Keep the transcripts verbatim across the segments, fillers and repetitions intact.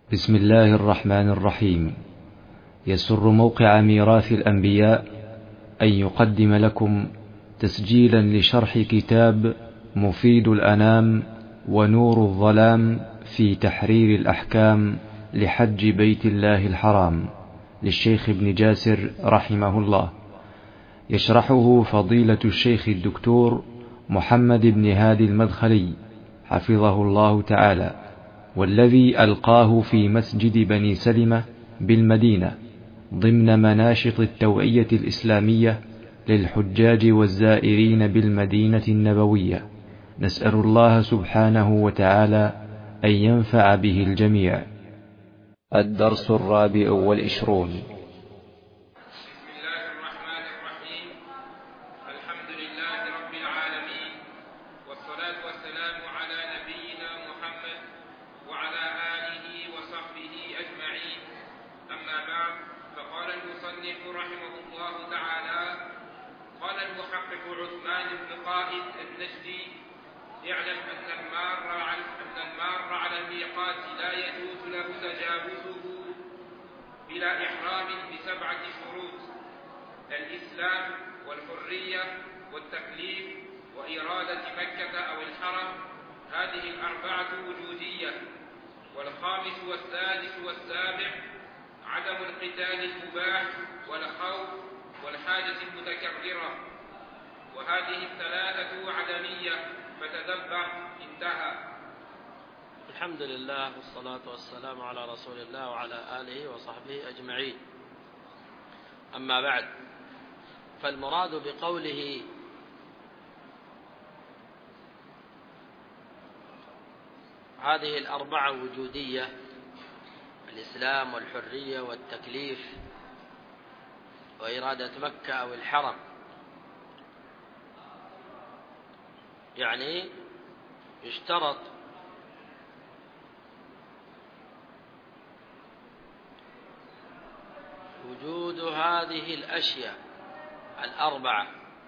بسم الله الرحمن الرحيم. يسر موقع ميراث الأنبياء أن يقدم لكم تسجيلا لشرح كتاب مفيد الأنام ونور الظلام في تحرير الأحكام لحج بيت الله الحرام للشيخ ابن جاسر رحمه الله، يشرحه فضيلة الشيخ الدكتور محمد بن هادي المدخلي حفظه الله تعالى، والذي ألقاه في مسجد بني سلمة بالمدينة ضمن مناشط التوعية الإسلامية للحجاج والزائرين بالمدينة النبوية. نسأل الله سبحانه وتعالى أن ينفع به الجميع. الدرس الرابع والعشرون. اعلم أن المار على أن المار على الميقات لا يجوز له تجاوزه بلا إحرام بسبعة شروط: الإسلام والحرية والتكليف وإرادة مكة أو الحرم، هذه الأربعة وجودية. والخامس والسادس والسابع عدم القتال المباح والخوف والحاجة المتكررة، وهذه الثلاثة عدمية، فتدبر. انتهى. الحمد لله والصلاة والسلام على رسول الله وعلى آله وصحبه أجمعين. أما بعد، فالمراد بقوله هذه الأربعة وجودية: الإسلام والحرية والتكليف وإرادة مكة أو الحرم، يعني يشترط وجود هذه الأشياء الأربعة،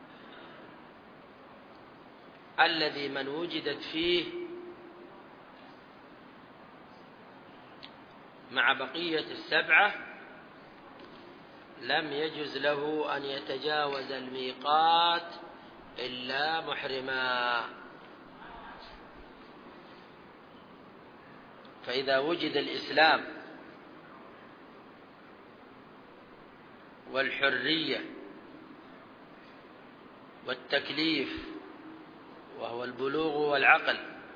الذي من وجدت فيه مع بقية السبعة لم يجز له أن يتجاوز الميقات إلا محرما. فإذا وجد الإسلام والحرية والتكليف وهو البلوغ والعقل،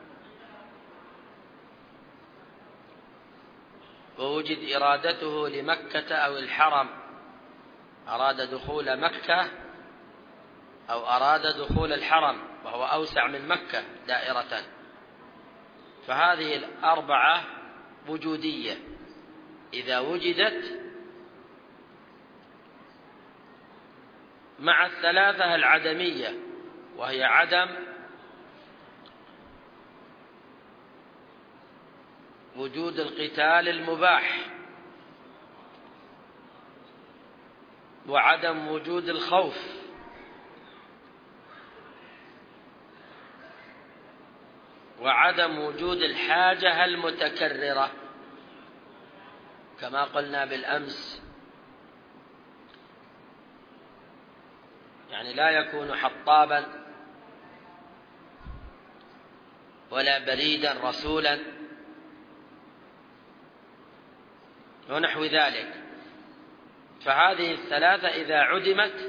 ووجد إرادته لمكة أو الحرم، أراد دخول مكة أو أراد دخول الحرم وهو أوسع من مكة دائرة، فهذه الأربعة وجودية إذا وجدت مع الثلاثة العدمية، وهي عدم وجود القتال المباح، وعدم وجود الخوف، وعدم وجود الحاجة المتكررة، كما قلنا بالأمس، يعني لا يكون حطابا ولا بريدا رسولا ونحو ذلك. فهذه الثلاثة إذا عدمت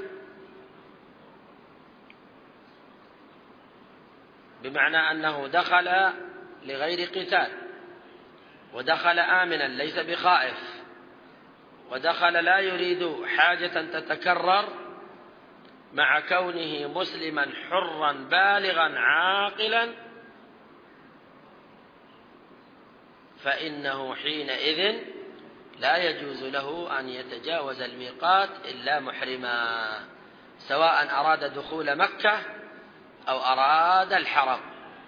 بمعنى أنه دخل لغير قتال، ودخل آمنا ليس بخائف، ودخل لا يريد حاجة تتكرر، مع كونه مسلما حرا بالغا عاقلا، فإنه حينئذ لا يجوز له أن يتجاوز الميقات إلا محرما، سواء أراد دخول مكة أو أراد الحرم.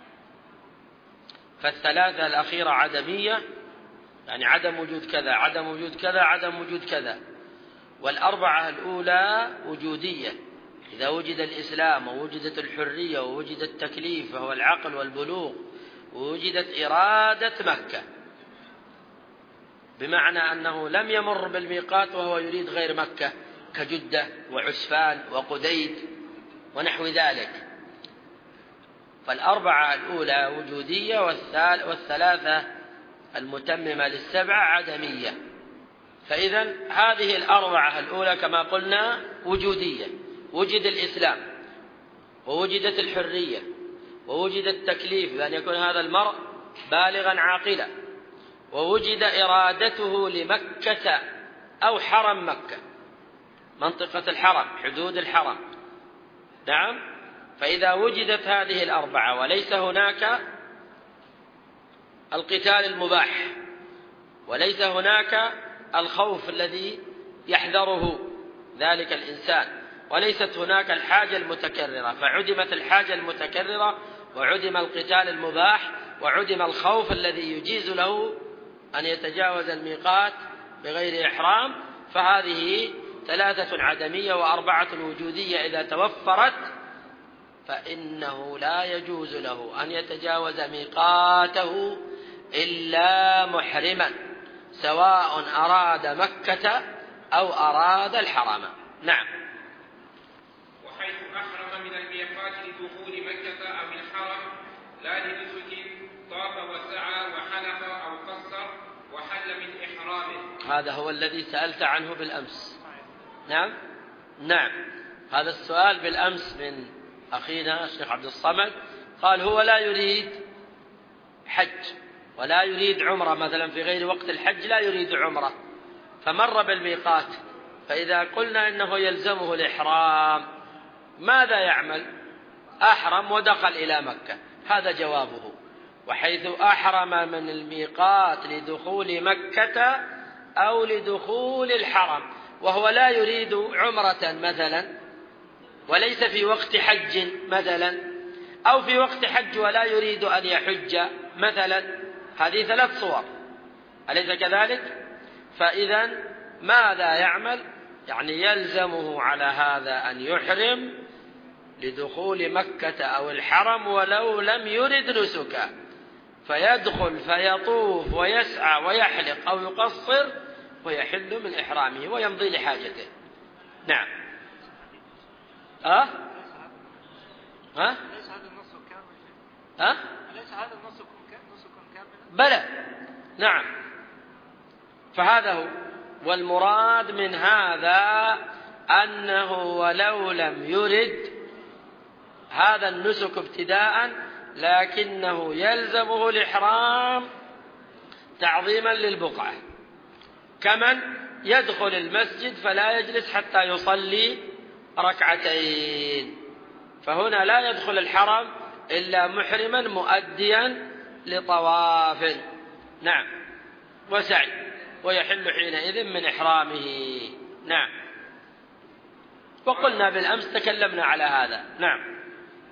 فالثلاثة الأخيرة عدمية، يعني عدم وجود كذا عدم وجود كذا عدم وجود كذا. والأربعة الأولى وجودية، إذا وجد الإسلام ووجدت الحرية ووجد التكليف وهو العقل والبلوغ ووجدت إرادة مكة. بمعنى أنه لم يمر بالميقات وهو يريد غير مكة كجدة وعسفان وقديد ونحو ذلك. فالأربعة الأولى وجودية، والثلاثة المتممة للسبعة عدمية. فإذا هذه الأربعة الأولى كما قلنا وجودية، وجد الإسلام ووجدت الحرية ووجد التكليف بأن يكون هذا المرء بالغا عاقلا، ووجد إرادته لمكة أو حرم مكة، منطقة الحرم، حدود الحرم. نعم. فإذا وجدت هذه الأربعة وليس هناك القتال المباح، وليس هناك الخوف الذي يحذره ذلك الإنسان، وليست هناك الحاجة المتكررة، فعدمت الحاجة المتكررة وعدم القتال المباح وعدم الخوف الذي يجيز له أن يتجاوز الميقات بغير إحرام، فهذه ثلاثة عدمية وأربعة وجودية إذا توفرت فإنه لا يجوز له أن يتجاوز ميقاته إلا محرما، سواء أراد مكة أو أراد الحرم. نعم. وحيث أحرم من الميقات لدخول مكة أو الحرم لا لنسك طاف وسعى وحلق أو قصر وحل من إحرامه. هذا هو الذي سألت عنه بالأمس. نعم نعم هذا السؤال بالأمس من أخينا الشيخ عبد الصمد، قال هو لا يريد حج ولا يريد عمرة، مثلا في غير وقت الحج لا يريد عمرة، فمر بالميقات، فإذا قلنا إنه يلزمه الإحرام ماذا يعمل؟ أحرم ودخل إلى مكة، هذا جوابه. وحيث أحرم من الميقات لدخول مكة أو لدخول الحرم وهو لا يريد عمرة مثلا، وليس في وقت حج مثلا، أو في وقت حج ولا يريد أن يحج مثلا، هذه ثلاث صور، أليس كذلك؟ فإذا ماذا يعمل؟ يعني يلزمه على هذا أن يحرم لدخول مكة أو الحرم ولو لم يرد نسكا، فيدخل فيطوف ويسعى ويحلق أو يقصر ويحل من إحرامه ويمضي لحاجته. نعم. أه؟ أه؟ أليس هذا النص كامل؟ أه؟ أليس هذا النص كاملا؟ بلى. نعم. فهذا هو. والمراد من هذا أنه ولو لم يرد هذا النسك ابتداء لكنه يلزمه الإحرام تعظيما للبقعة، كمن يدخل المسجد فلا يجلس حتى يصلي ركعتين، فهنا لا يدخل الحرم إلا محرما مؤديا لطواف. نعم. وسعي، ويحل حينئذ من إحرامه. نعم. وقلنا بالأمس تكلمنا على هذا. نعم.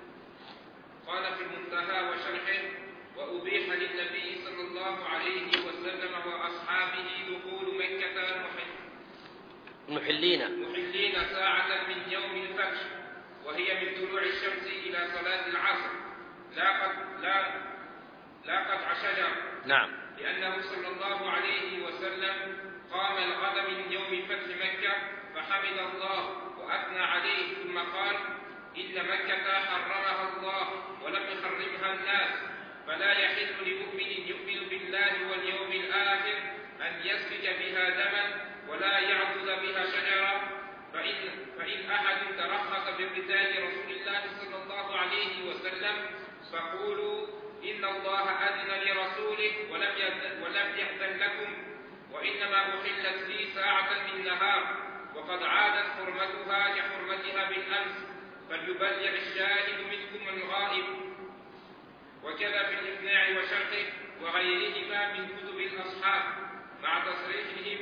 قال في المنتهى وشرحه: وأبيح للنبي صلى الله عليه وسلم وأصحابه دخول مكة محلين محلين ساعة من يوم الفتح، وهي من طلوع الشمس إلى صلاة العصر، لا قد لا لا قطع شجر. نعم. لأنه صلى الله عليه وسلم قام الغد من يوم فتح مكة فحمد الله وأثنى عليه، ثم قال: إن مكة حرمها الله ولم يحرمها الناس، فلا يحل لمؤمن يؤمن بالله واليوم الآخر أن يسفك بها دما ولا يعضد بها شجرة. فإن, فإن أحد ترخص بقتال رسول الله صلى الله عليه وسلم فقولوا إن الله أذن لرسوله ولم يأذن, ولم يأذن لكم، وإنما أحلت لي ساعة من نهار، وقد عادت حرمتها كحرمتها بالأمس، فليبلغ الشاهد منكم الغائب. وكذا في الإقناع وشرحه وغيرهما من كتب الأصحاب، مع تصريحهم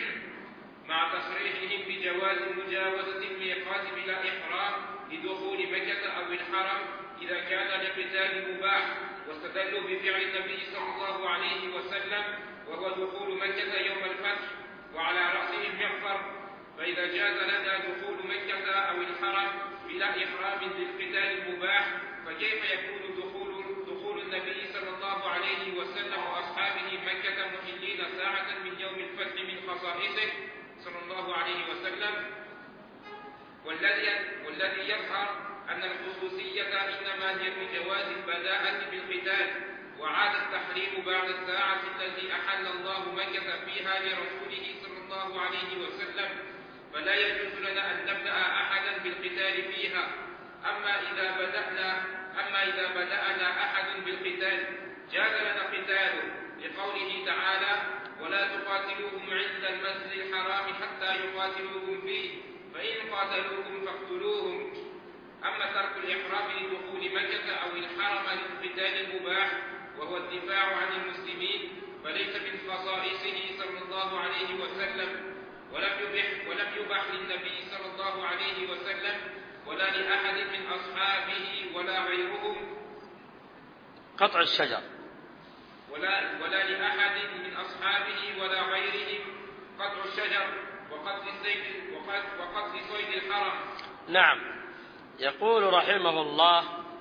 مع تصريحهم بجواز مجاوزة الميقات بلا إحرام لدخول مكة أو الحرم إذا كان لقتال مباح، واستدلوا بفعل النبي صلى الله عليه وسلم وهو دخول مكة يوم الفتح وعلى رأسه المغفر، فإذا جاز لنا دخول مكة أو الحرم بلا إحرام للقتال المباح، فكيف يكون دخول دخول النبي صلى الله عليه وسلم وأصحابه مكة محلين ساعة من يوم الفتح من خصائصه صلى الله عليه وسلم، والذي والذي يظهر أن الخصوصية إنما هي في جواز البداءة بالقتال، وعاد التحريم بعد الساعة التي أحل الله مكة فيها لرسوله صلى الله عليه وسلم، فلا يجوز لنا أن نبدأ أحدا بالقتال فيها. أما إذا بدأنا أما إذا بدأنا أحد بالقتال جاز لنا قتاله، لقوله تعالى: ولا تقاتلوهم عند المسجد الحرام حتى يقاتلوكم فيه فإن قاتلوكم فاقتلوهم. أما ترك الإحرام لدخول مكة أو الحرم للقتال المباح وهو الدفاع عن المسلمين فليس من خصائصه صلى الله عليه وسلم، ولم يبح ولم يبح للنبي صلى الله عليه وسلم ولا لأحد من أصحابه ولا غيرهم قطع الشجر ولا ولا لأحد من أصحابه ولا غيرهم قطع الشجر وقتل الصيد وقتل صيد الحرم. نعم. يقول رحمه الله: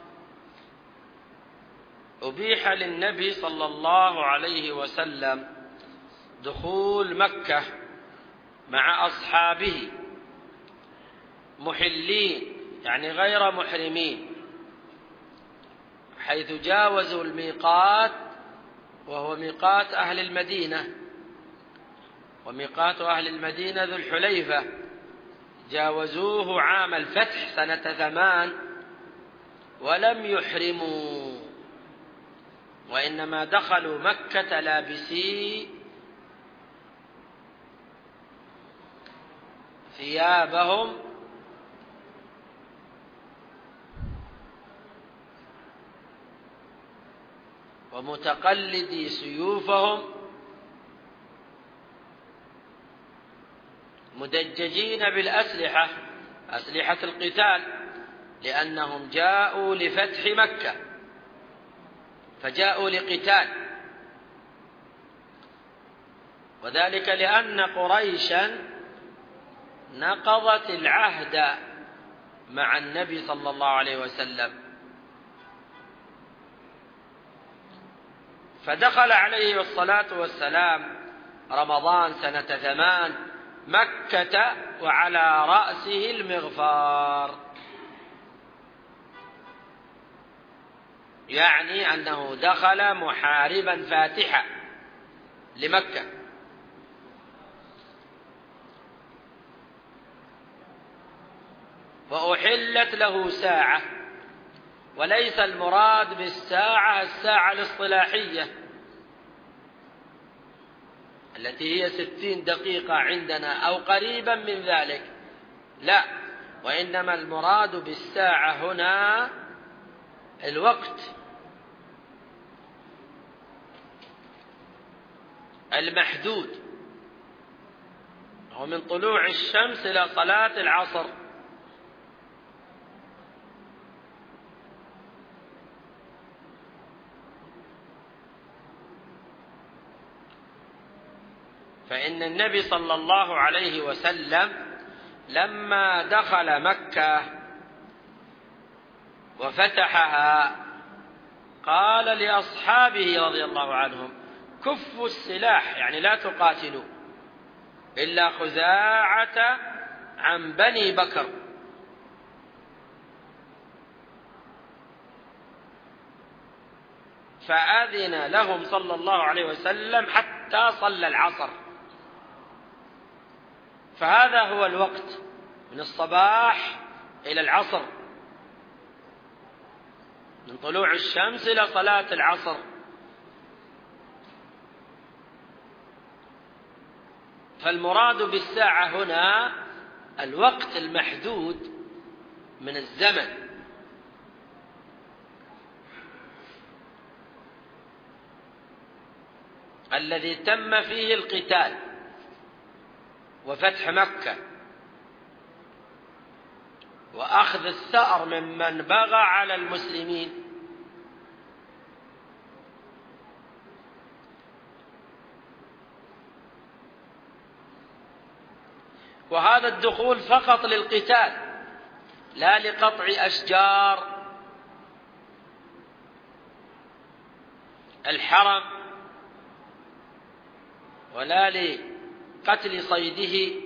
أبيح للنبي صلى الله عليه وسلم دخول مكة مع أصحابه محلين، يعني غير محرمين، حيث جاوزوا الميقات وهو ميقات أهل المدينة، وميقات أهل المدينة ذو الحليفة، جاوزوه عام الفتح سنة ثمان ولم يحرموا، وإنما دخلوا مكة لابسي ثيابهم ومتقلدي سيوفهم مدججين بالأسلحة، أسلحة القتال، لأنهم جاءوا لفتح مكة فجاءوا لقتال، وذلك لأن قريشا نقضت العهد مع النبي صلى الله عليه وسلم، فدخل عليه الصلاة والسلام رمضان سنة ثمان مكة وعلى رأسه المغفار، يعني أنه دخل محاربا فاتحا لمكة. وأحلت له ساعة، وليس المراد بالساعة الساعة الاصطلاحية التي هي ستين دقيقة عندنا أو قريبا من ذلك، لا، وإنما المراد بالساعة هنا الوقت المحدود، ومن طلوع الشمس إلى صلاة العصر. فإن النبي صلى الله عليه وسلم لما دخل مكة وفتحها قال لأصحابه رضي الله عنهم: كفوا السلاح، يعني لا تقاتلوا إلا خزاعة عن بني بكر. فأذن لهم صلى الله عليه وسلم حتى صلى العصر، فهذا هو الوقت من الصباح إلى العصر، من طلوع الشمس إلى صلاة العصر. فالمراد بالساعة هنا الوقت المحدود من الزمن الذي تم فيه القتال وفتح مكة وأخذ الثأر ممن بغى على المسلمين. وهذا الدخول فقط للقتال لا لقطع أشجار الحرم ولا قتل صيده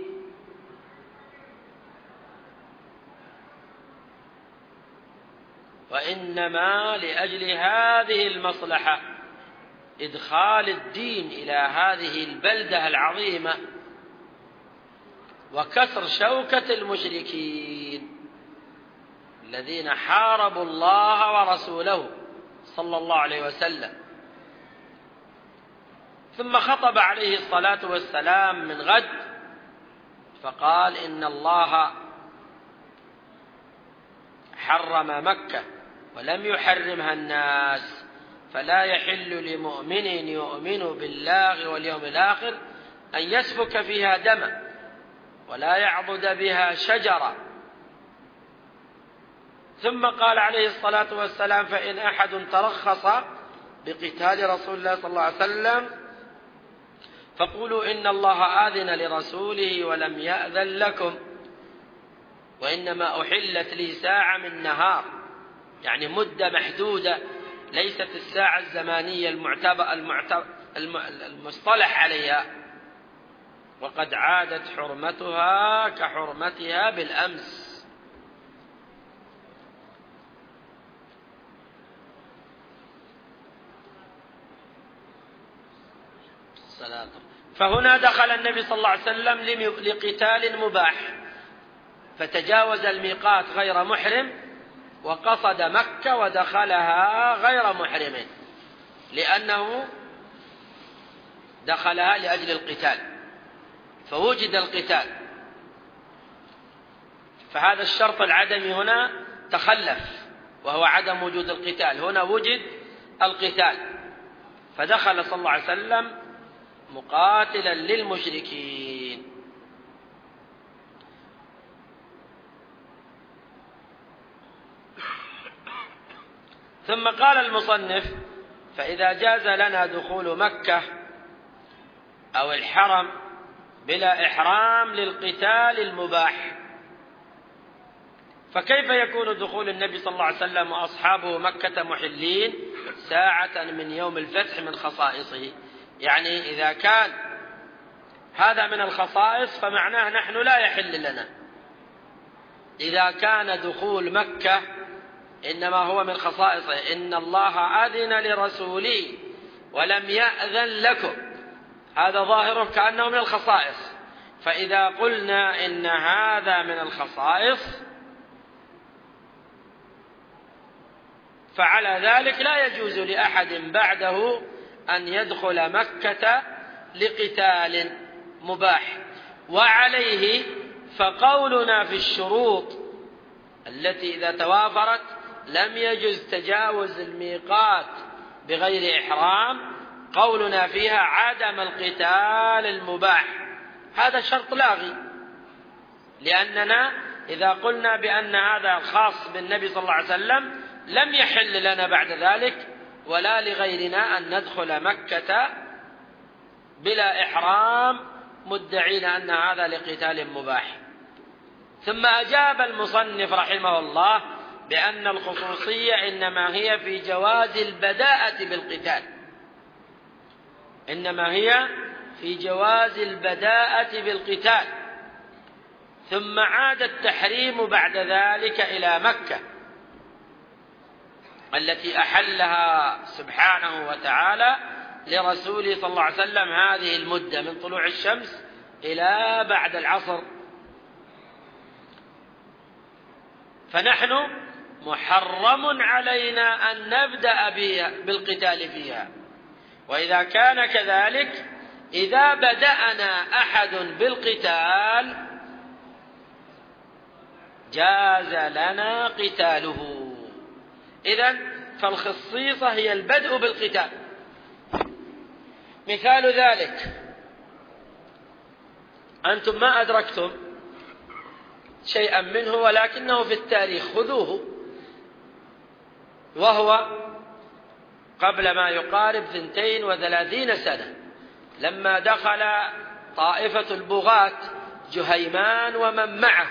وإنما لأجل هذه المصلحة إدخال الدين إلى هذه البلدة العظيمة وكسر شوكة المشركين الذين حاربوا الله ورسوله صلى الله عليه وسلم. ثم خطب عليه الصلاة والسلام من غد فقال إن الله حرم مكة ولم يحرمها الناس، فلا يحل لمؤمن يؤمن بالله واليوم الآخر أن يسفك فيها دما ولا يعبد بها شجرة. ثم قال عليه الصلاة والسلام فإن أحد ترخص بقتال رسول الله صلى الله عليه وسلم فقولوا إن الله آذن لرسوله ولم يأذن لكم، وإنما أحلت لي ساعة من نهار، يعني مدة محدودة ليست الساعة الزمانية المعتبر المعتبر المصطلح عليها، وقد عادت حرمتها كحرمتها بالأمس. فهنا دخل النبي صلى الله عليه وسلم لقتال مباح، فتجاوز الميقات غير محرم وقصد مكة ودخلها غير محرم، لأنه دخلها لأجل القتال، فوجد القتال، فهذا الشرط العدمي هنا تخلف وهو عدم وجود القتال. هنا وجد القتال، فدخل صلى الله عليه وسلم مقاتلا للمشركين. ثم قال المصنف فإذا جاز لنا دخول مكة أو الحرم بلا إحرام للقتال المباح، فكيف يكون دخول النبي صلى الله عليه وسلم وأصحابه مكة محلين ساعة من يوم الفتح من خصائصه؟ يعني إذا كان هذا من الخصائص فمعناه نحن لا يحل لنا. إذا كان دخول مكة إنما هو من خصائصه، إن الله أذن لرسوله ولم يأذن لكم، هذا ظاهره كأنه من الخصائص. فإذا قلنا إن هذا من الخصائص فعلى ذلك لا يجوز لأحد بعده أن يدخل مكة لقتال مباح. وعليه فقولنا في الشروط التي إذا توافرت لم يجوز تجاوز الميقات بغير إحرام، قولنا فيها عدم القتال المباح، هذا شرط لاغي، لأننا إذا قلنا بأن هذا خاص بالنبي صلى الله عليه وسلم لم يحل لنا بعد ذلك ولا لغيرنا أن ندخل مكة بلا إحرام مدعين أن هذا لقتال مباح. ثم أجاب المصنف رحمه الله بأن الخصوصية إنما هي في جواز البداءة بالقتال، إنما هي في جواز البداءة بالقتال، ثم عاد التحريم بعد ذلك إلى مكة التي أحلها سبحانه وتعالى لرسوله صلى الله عليه وسلم هذه المدة من طلوع الشمس إلى بعد العصر. فنحن محرم علينا أن نبدأ بالقتال فيها. وإذا كان كذلك إذا بدأنا أحد بالقتال جاز لنا قتاله. إذن فالخصيصة هي البدء بالقتال. مثال ذلك أنتم ما أدركتم شيئا منه ولكنه في التاريخ، خذوه، وهو قبل ما يقارب ثنتين وثلاثين سنة لما دخل طائفة البغاة جهيمان ومن معه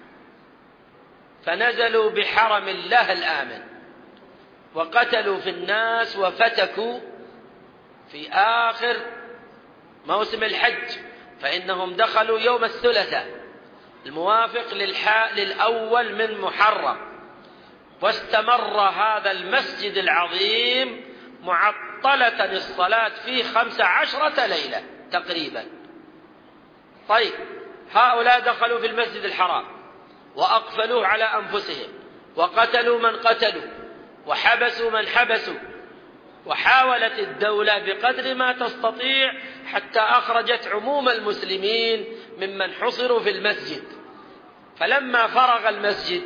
فنزلوا بحرم الله الآمن وقتلوا في الناس وفتكوا في آخر موسم الحج فإنهم دخلوا يوم الثلاثاء الموافق للأول من محرم، واستمر هذا المسجد العظيم معطلة الصلاة فيه خمس عشرة ليلة تقريبا. طيب، هؤلاء دخلوا في المسجد الحرام وأقفلوه على أنفسهم، وقتلوا من قتلوا، وحبسوا من حبسوا، وحاولت الدولة بقدر ما تستطيع حتى أخرجت عموم المسلمين ممن حصروا في المسجد. فلما فرغ المسجد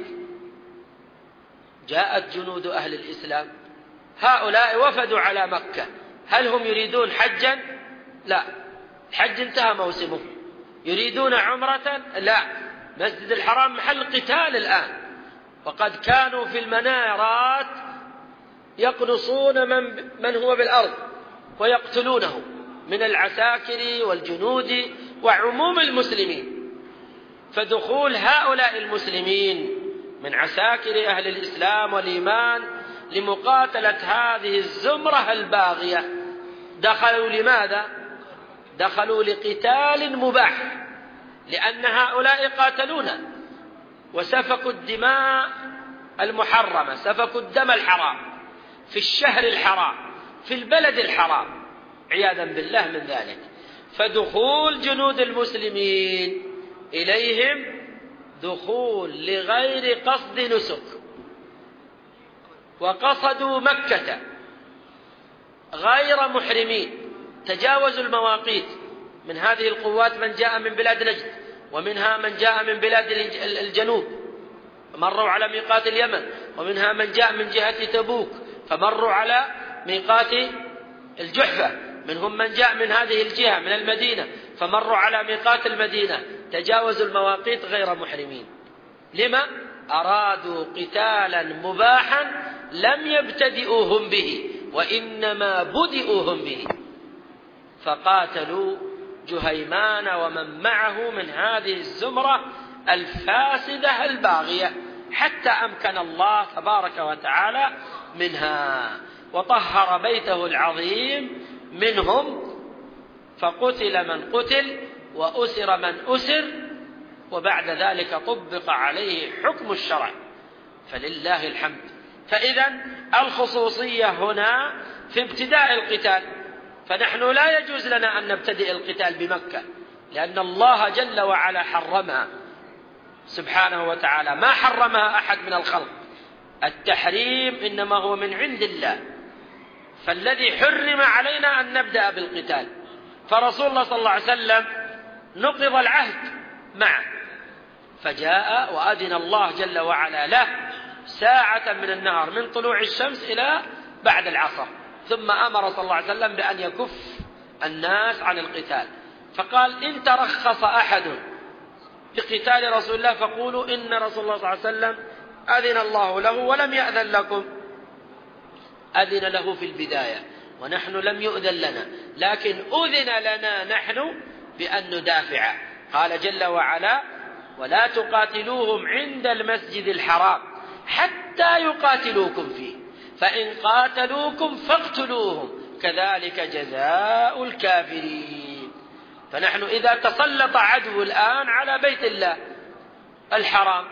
جاءت جنود أهل الإسلام، هؤلاء وفدوا على مكة، هل هم يريدون حجا؟ لا، الحج انتهى موسمه. يريدون عمرة؟ لا، مسجد الحرام محل قتال الآن، وقد كانوا في المنارات يقنصون من, من هو بالأرض ويقتلونه من العساكر والجنود وعموم المسلمين. فدخول هؤلاء المسلمين من عساكر أهل الإسلام والإيمان لمقاتلة هذه الزمرة الباغية، دخلوا لماذا؟ دخلوا لقتال مباح، لأن هؤلاء قاتلونا وسفكوا الدماء المحرمة، سفكوا الدم الحرام في الشهر الحرام في البلد الحرام عياذا بالله من ذلك. فدخول جنود المسلمين إليهم دخول لغير قصد نسك، وقصدوا مكة غير محرمين، تجاوزوا المواقيت. من هذه القوات من جاء من بلاد نجد، ومنها من جاء من بلاد الجنوب مروا على ميقات اليمن، ومنها من جاء من جهة تبوك فمروا على ميقات الجحفة، منهم من جاء من هذه الجهة من المدينة فمروا على ميقات المدينة، تجاوزوا المواقيت غير محرمين. لما؟ أرادوا قتالا مباحا لم يبتدئوهم به، وإنما بدئوهم به، فقاتلوا جهيمان ومن معه من هذه الزمرة الفاسدة الباغية حتى أمكن الله تبارك وتعالى منها، وطهر بيته العظيم منهم، فقتل من قتل وأسر من أسر، وبعد ذلك طبق عليه حكم الشرع، فلله الحمد. فإذا الخصوصية هنا في ابتداء القتال، فنحن لا يجوز لنا أن نبتدئ القتال بمكة، لأن الله جل وعلا حرمها سبحانه وتعالى، ما حرمها أحد من الخلق. التحريم إنما هو من عند الله، فالذي حرم علينا أن نبدأ بالقتال. فرسول الله صلى الله عليه وسلم نقض العهد معه، فجاء وأذن الله جل وعلا له ساعة من النهار من طلوع الشمس إلى بعد العصر، ثم أمر صلى الله عليه وسلم بأن يكف الناس عن القتال، فقال: إن ترخص أحد بقتال رسول الله فقولوا إن رسول الله صلى الله عليه وسلم أذن الله له ولم يأذن لكم. أذن له في البداية ونحن لم يؤذن لنا، لكن أذن لنا نحن بأن ندافع. قال جل وعلا: ولا تقاتلوهم عند المسجد الحرام حتى يقاتلوكم فيه فإن قاتلوكم فاقتلوهم كذلك جزاء الكافرين. فنحن إذا تسلط عدو الآن على بيت الله الحرام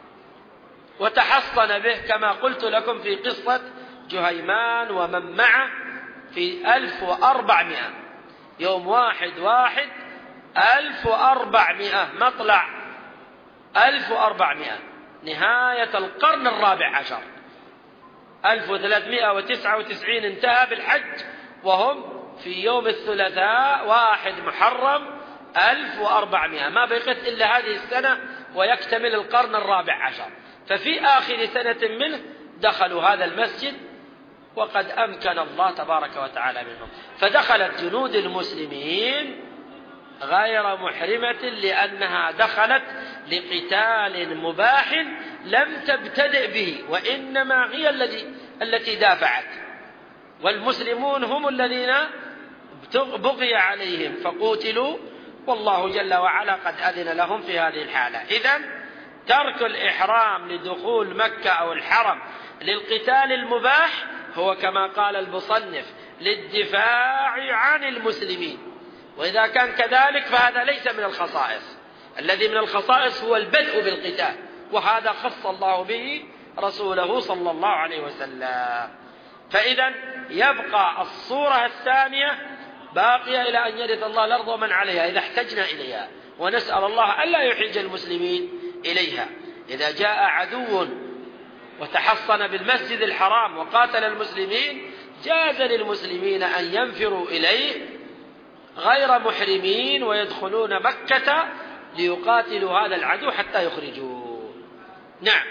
وتحصن به كما قلت لكم في قصة جهيمان ومن معه في ألف وأربعمائة، يوم واحد واحد ألف وأربعمائة، مطلع ألف وأربعمائة، نهاية القرن الرابع عشر، ألف وثلاثمائة وتسعة وتسعين انتهى بالحج، وهم في يوم الثلاثاء واحد محرم ألف وأربعمائة، ما بقيت إلا هذه السنة ويكتمل القرن الرابع عشر. ففي آخر سنة منه دخلوا هذا المسجد، وقد أمكن الله تبارك وتعالى منهم، فدخلت جنود المسلمين غير محرمة لأنها دخلت لقتال مباح لم تبتدئ به، وإنما هي التي التي دافعت، والمسلمون هم الذين بغي عليهم فقوتلوا، والله جل وعلا قد أذن لهم في هذه الحالة. إذن ترك الإحرام لدخول مكة أو الحرم للقتال المباح هو كما قال المصنف للدفاع عن المسلمين، وإذا كان كذلك فهذا ليس من الخصائص. الذي من الخصائص هو البدء بالقتال، وهذا خص الله به رسوله صلى الله عليه وسلم. فإذا يبقى الصورة الثانية باقية إلى أن يرث الله الأرض ومن عليها إذا احتجنا إليها، ونسأل الله ألا يحيج المسلمين إليها. إذا جاء عدو وتحصن بالمسجد الحرام وقاتل المسلمين جاز للمسلمين أن ينفروا إليه غير محرمين ويدخلون مكة ليقاتلوا هذا العدو حتى يخرجوه. نعم.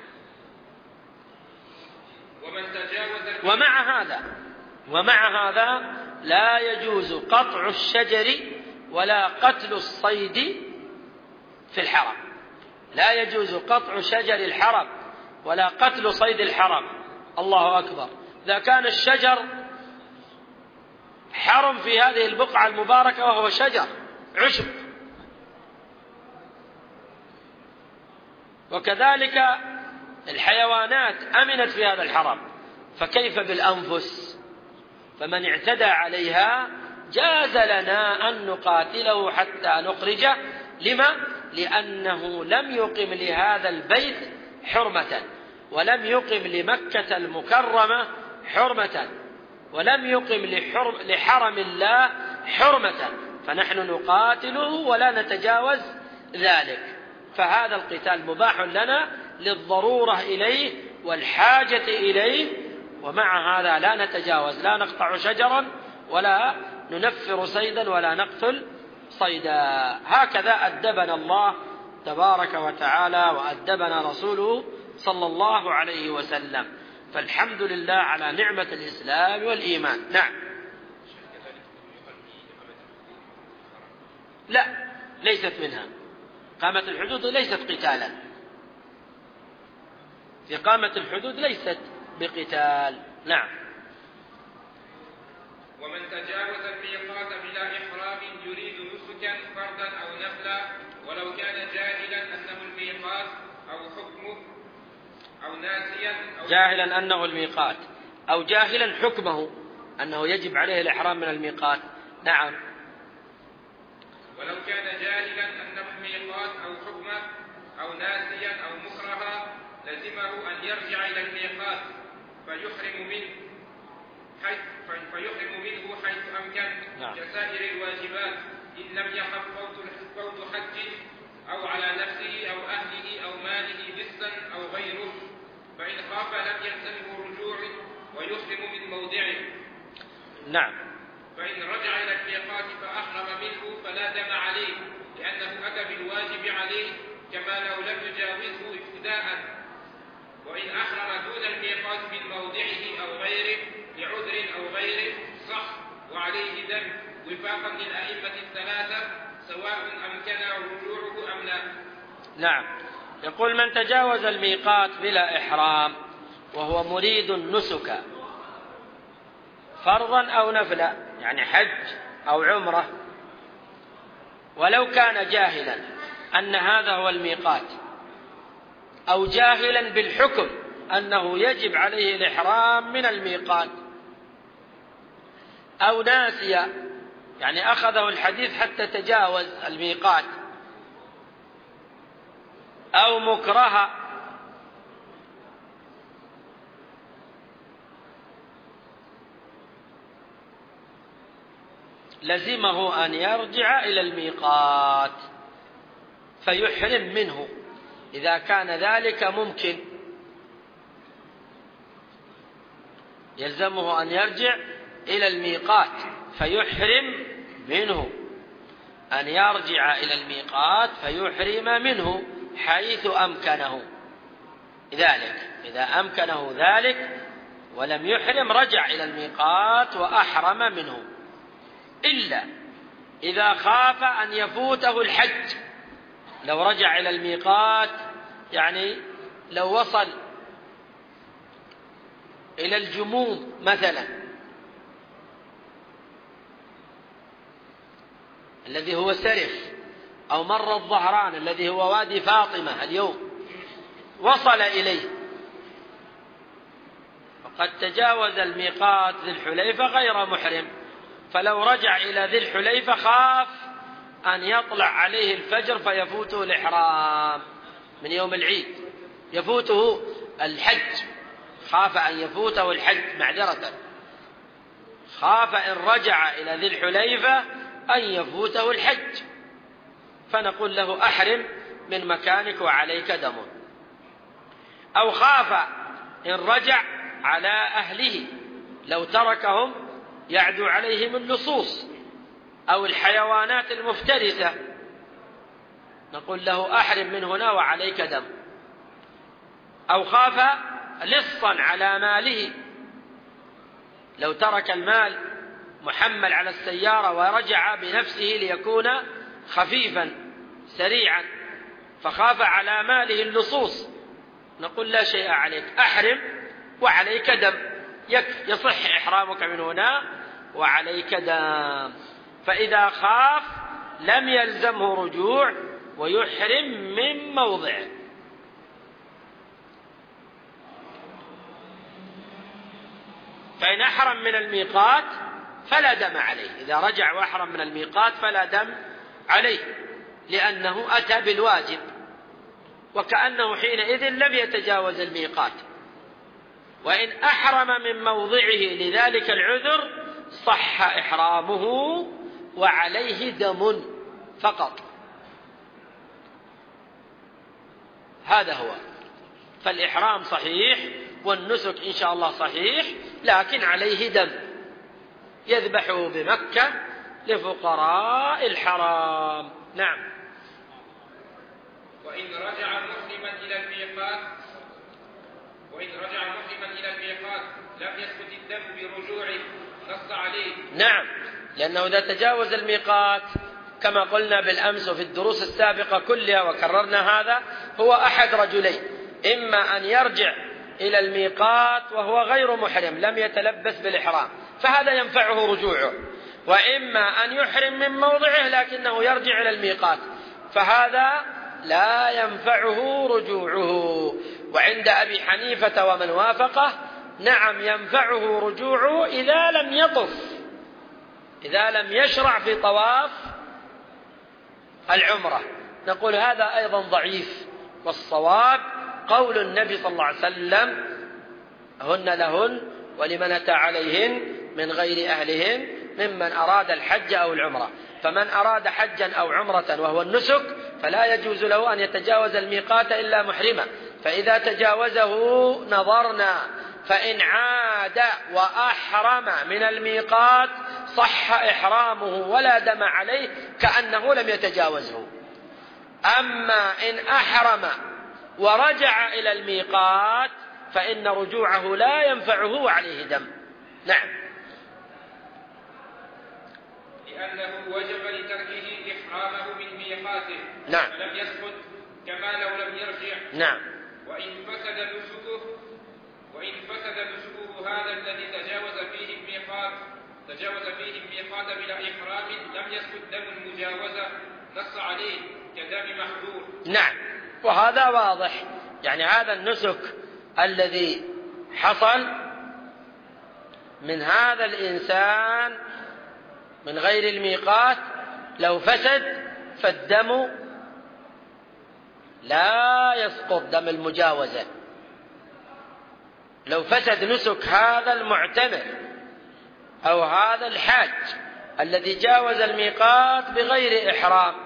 ومن تجاوز ومع هذا ومع هذا لا يجوز قطع الشجر ولا قتل الصيد في الحرم. لا يجوز قطع شجر الحرم ولا قتل صيد الحرم. الله أكبر. إذا كان الشجر حرم في هذه البقعة المباركة وهو شجر عشب، وكذلك الحيوانات أمنت في هذا الحرم، فكيف بالأنفس؟ فمن اعتدى عليها جاز لنا أن نقاتله حتى نخرجه. لما؟ لأنه لم يقم لهذا البيت حرمة، ولم يقم لمكة المكرمة حرمة، ولم يقم لحرم لحرم الله حرمة، فنحن نقاتله ولا نتجاوز ذلك. فهذا القتال مباح لنا للضرورة إليه والحاجة إليه، ومع هذا لا نتجاوز، لا نقطع شجرا ولا ننفر صيدا ولا نقتل صيدا. هكذا أدبنا الله تبارك وتعالى وأدبنا رسوله صلى الله عليه وسلم. فالحمد لله على نعمة الإسلام والإيمان. نعم. لا، ليست منها. إقامة الحدود ليست قتالا. إقامة الحدود ليست بقتال. نعم. ومن تجاوز الميقات بلا إحرام يريد نسكا فردا أو نفلا ولو كان جاهلا أنه الميقات أو حكمه أو ناسيا أو جاهلا أنه الميقات أو جاهلا حكمه أنه يجب عليه الإحرام من الميقات. نعم. ولو كان جاهلا أنه الميقات أو حكمه أو ناسيا أو مكرها لزمه أن يرجع إلى الميقات فيحرم منه حيث فيحرم منه حيث أمكن. نعم. كسائر الواجبات إن لم يخف فوت فوت حج أو على نفسه أو أهله أو ماله لصا أو غيره، فإن خاف لم يلزمه الرجوع ويحرم من موضعه. نعم. فإن رجع إلى الميقات فأحرم منه فلا دم عليه لأنه أتى بالواجب عليه كما لو لم يجاوزه ابتداء. وإن أحرم دون الميقات من موضعه أو غيره لعذر أو غيره صح وعليه دم وفاقا للأئمة الثلاثة سواء أمكن رجوعه أم لا. نعم. يقول من تجاوز الميقات بلا إحرام وهو مريد النسك فرضا أو نفلا، يعني حج أو عمرة، ولو كان جاهلا أن هذا هو الميقات أو جاهلا بالحكم أنه يجب عليه الإحرام من الميقات، أو ناسيا يعني أخذه الحديث حتى تجاوز الميقات، أو مكره لزمه أن يرجع إلى الميقات فيحرم منه إذا كان ذلك ممكن. يلزمه أن يرجع إلى الميقات فيحرم منه، أن يرجع إلى الميقات فيحرم منه حيث أمكنه ذلك. إذا أمكنه ذلك ولم يحرم رجع إلى الميقات وأحرم منه، إلا إذا خاف أن يفوته الحج. لو رجع إلى الميقات يعني لو وصل إلى الجموم مثلا الذي هو سرف، أو مر الظهران الذي هو وادي فاطمة اليوم، وصل إليه فقد تجاوز الميقات ذي الحليفة غير محرم، فلو رجع إلى ذي الحليفة خاف أن يطلع عليه الفجر فيفوته الإحرام من يوم العيد، يفوته الحج، خاف أن يفوته الحج معذرة، خاف إن رجع إلى ذي الحليفة أن يفوته الحج، فنقول له أحرم من مكانك وعليك دم. أو خاف إن رجع على أهله لو تركهم يعدو عليهم اللصوص أو الحيوانات المفترسة، نقول له أحرم من هنا وعليك دم. أو خاف لصا على ماله، لو ترك المال محمل على السيارة ورجع بنفسه ليكون خفيفا سريعا فخاف على ماله اللصوص، نقول لا شيء عليك، أحرم وعليك دم، يصح إحرامك من هنا وعليك دم. فإذا خاف لم يلزمه رجوع ويحرم من موضعه. فإن أحرم من الميقات فلا دم عليه، إذا رجع وأحرم من الميقات فلا دم عليه، لأنه أتى بالواجب وكأنه حينئذ لم يتجاوز الميقات. وإن أحرم من موضعه لذلك العذر صح إحرامه وعليه دم فقط. هذا هو، فالإحرام صحيح والنسك إن شاء الله صحيح، لكن عليه دم يذبحه بمكة لفقراء الحرام. نعم. وإن رجع محرما إلى الميقات وإن رجع محرما إلى الميقات لم يسقط الدم برجوعه، نص عليه. نعم، لأنه إذا تجاوز الميقات كما قلنا بالأمس وفي الدروس السابقة كلها وكررنا هذا، هو أحد رجلين، إما أن يرجع إلى الميقات وهو غير محرم لم يتلبس بالإحرام فهذا ينفعه رجوعه، وإما أن يحرم من موضعه لكنه يرجع إلى الميقات فهذا لا ينفعه رجوعه. وعند أبي حنيفة ومن وافقه نعم ينفعه رجوعه إذا لم يطف، إذا لم يشرع في طواف العمرة. نقول هذا أيضا ضعيف، والصواب قول النبي صلى الله عليه وسلم: هن لهن ولمن أتى عليهن من غير أهلهن ممن أراد الحج أو العمرة. فمن أراد حجا أو عمرة وهو النسك فلا يجوز له أن يتجاوز الميقات إلا محرما، فإذا تجاوزه نظرنا، فإن عاد وأحرم من الميقات صح إحرامه ولا دم عليه كأنه لم يتجاوزه. أما إن أحرم ورجع إلى الميقات فإن رجوعه لا ينفعه وعليه دم. نعم. لأنه وجب لتركه إحرامه من ميقاته. نعم. فلم يسقط كما لو لم يرجع. نعم. وإن فسد نسكه وإن فسد نسكه هذا الذي تجاوز فيه الميقات تجاوز فيه الميقات بلا إحرام لم يسقط دم المجاوزة، نص عليه كدم محظور. نعم، وهذا واضح، يعني هذا النسك الذي حصل من هذا الإنسان من غير الميقات لو فسد فالدم لا يسقط، دم المجاوزة. لو فسد نسك هذا المعتمر أو هذا الحاج الذي جاوز الميقات بغير إحرام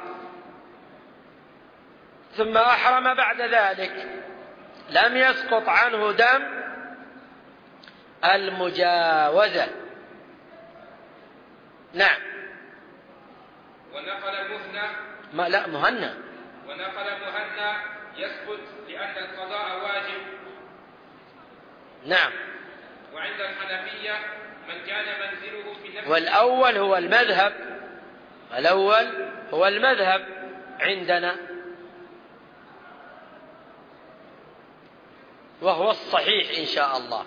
ثم أحرم بعد ذلك لم يسقط عنه دم المجاوزة. نعم. ونقل مهنة ما لا مهنة ونقل مهنة يسقط لأن القضاء واجب. نعم. وعند الحنفية من كان منزله في نفسه، والأول هو المذهب، الأول هو المذهب عندنا وهو الصحيح إن شاء الله.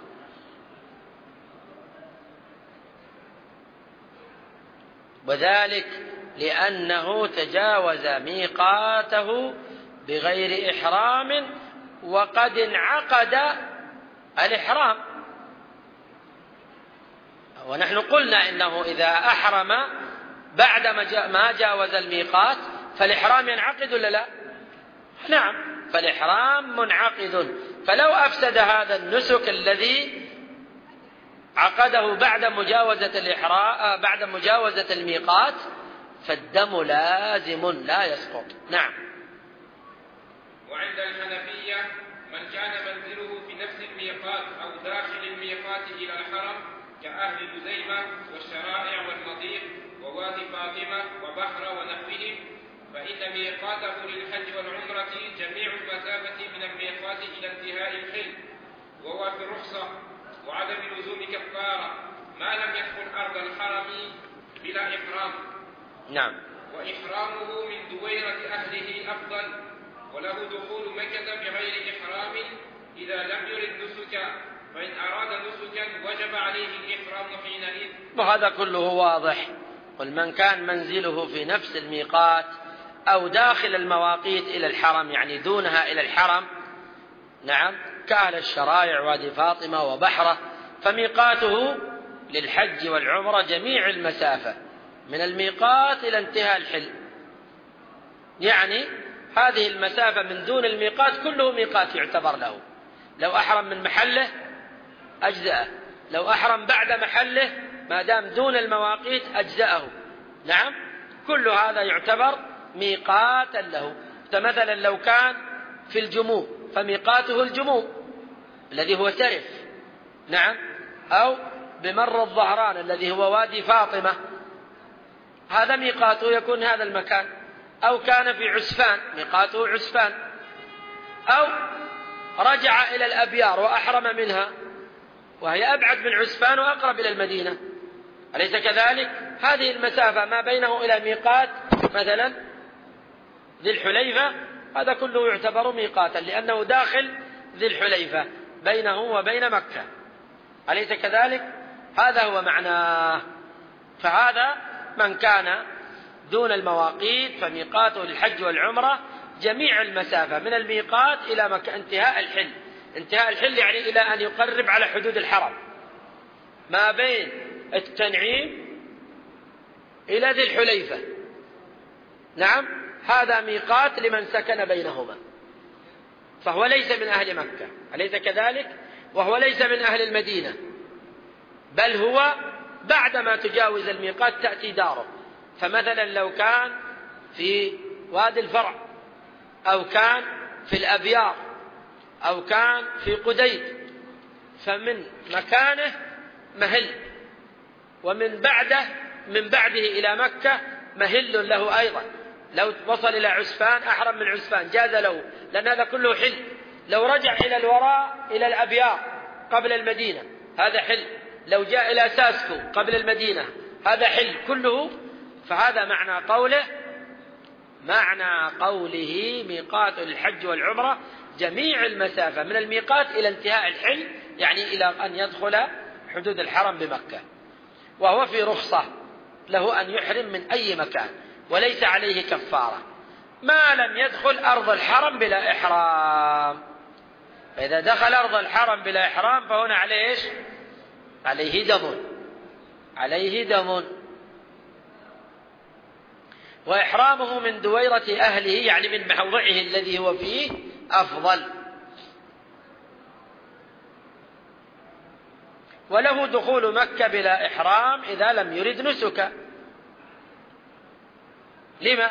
وذلك لأنه تجاوز ميقاته بغير إحرام وقد انعقد الإحرام، ونحن قلنا إنه إذا أحرم بعد ما جاوز الميقات فالإحرام ينعقد ولا لا؟ نعم، فالإحرام منعقد. فلو أفسد هذا النسك الذي عقده بعد مجاوزة الإحرام بعد مجاوزة الميقات فالدم لازم لا يسقط. نعم. وعند الحنفية من كان منزله في نفس الميقات أو داخل الميقات إلى الحرم كأهل جزيمة والشرائع والنظير ووادي فاطمة وبحر ونحوهم فإن ميقاته للحج والعمرة جميع المسافة من الميقات إلى انتهاء الحل، وهو في الرخصة وعدم لزوم كفارة ما لم يدخل أرض الحرم بلا إحرام. نعم. وإحرامه من دويرة أهله أفضل، وله دخول مكة بغير إحرام إذا لم يرد نسكا، فإن أراد نسكا وجب عليه الإحرام حينئذ. وهذا كله واضح. قل من كان منزله في نفس الميقات أو داخل المواقيت إلى الحرم، يعني دونها إلى الحرم، نعم، كأهل الشرائع وادي فاطمة وبحرة، فميقاته للحج والعمرة جميع المسافة من الميقات إلى انتهاء الحل، يعني هذه المسافة من دون الميقات كله ميقات يعتبر له. لو أحرم من محله أجزأه، لو أحرم بعد محله ما دام دون المواقيت أجزأه. نعم، كل هذا يعتبر ميقاتا له. فمثلا لو كان في الجموم فميقاته الجموم الذي هو ترف، نعم، أو بمر الظهران الذي هو وادي فاطمة، هذا ميقاته يكون هذا المكان. أو كان في عسفان ميقاته عسفان، أو رجع إلى الأبيار وأحرم منها وهي أبعد من عسفان وأقرب إلى المدينة، أليس كذلك؟ هذه المسافة ما بينه إلى ميقات مثلا ذي الحليفة هذا كله يعتبر ميقاتا لأنه داخل ذي الحليفة بينه وبين مكة، أليس كذلك؟ هذا هو معناه. فهذا من كان دون المواقيت فميقاته للحج والعمرة جميع المسافة من الميقات إلى مكة انتهاء الحل. انتهاء الحل يعني إلى أن يقرب على حدود الحرم ما بين التنعيم إلى ذي الحليفة. نعم، هذا ميقات لمن سكن بينهما، فهو ليس من أهل مكة، أليس كذلك؟ وهو ليس من أهل المدينة، بل هو بعدما تجاوز الميقات تأتي داره. فمثلا لو كان في وادي الفرع أو كان في الأبيار أو كان في قديد فمن مكانه مهل، ومن بعده من بعده إلى مكة مهل له أيضا. لو وصل إلى عسفان أحرم من عسفان جاز له لأن هذا كله حل. لو رجع إلى الوراء إلى الأبيار قبل المدينة هذا حل. لو جاء إلى ساسكو قبل المدينة هذا حل كله. فهذا معنى قوله معنى قوله ميقات الحج والعمرة جميع المسافة من الميقات إلى انتهاء الحل، يعني إلى أن يدخل حدود الحرم بمكة. وهو في رخصة له أن يحرم من أي مكان وليس عليه كفارة ما لم يدخل أرض الحرم بلا إحرام. فإذا دخل أرض الحرم بلا إحرام فهنا عليه إيش؟ عليه دم، عليه دم. وإحرامه من دويرة أهله يعني من موضعه الذي هو فيه أفضل. وله دخول مكة بلا إحرام إذا لم يرد نسكا. لما؟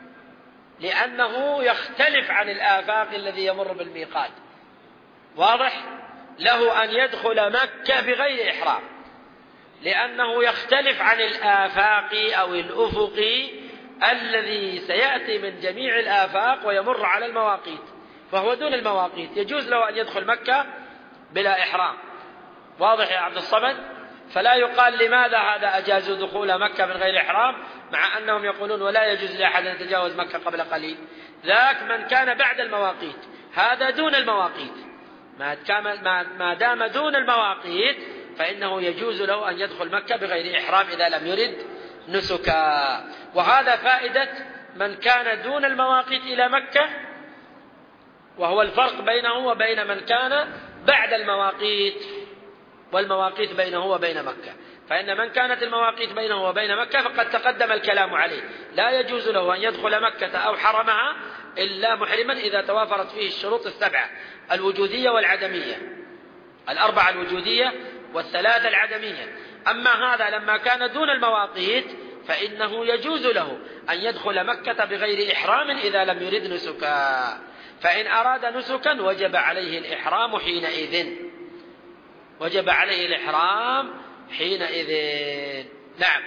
لأنه يختلف عن الآفاق الذي يمر بالميقات. واضح؟ له أن يدخل مكة بغير إحرام لأنه يختلف عن الآفاق أو الأفق الذي سيأتي من جميع الآفاق ويمر على المواقيت، فهو دون المواقيت يجوز له أن يدخل مكة بلا إحرام. واضح يا عبد الصمد؟ فلا يقال لماذا هذا أجازوا دخول مكة من غير إحرام مع أنهم يقولون ولا يجوز لأحد أن يتجاوز مكة قبل قليل. ذاك من كان بعد المواقيت، هذا دون المواقيت. ما دام دون المواقيت فإنه يجوز له أن يدخل مكة بغير إحرام إذا لم يرد نسكا. وهذا فائدة من كان دون المواقيت إلى مكة، وهو الفرق بينه وبين من كان بعد المواقيت، والمواقيت بينه وبين مكة. فإن من كانت المواقيت بينه وبين مكة فقد تقدم الكلام عليه، لا يجوز له أن يدخل مكة أو حرمها إلا محرما إذا توافرت فيه الشروط السبعة الوجودية والعدمية، الأربعة الوجودية والثلاثة العدمية. أما هذا لما كان دون المواقيت فإنه يجوز له أن يدخل مكة بغير إحرام إذا لم يرد نسكا، فإن أراد نسكا وجب عليه الإحرام حينئذ، وجب عليه الإحرام حينئذ. نعم.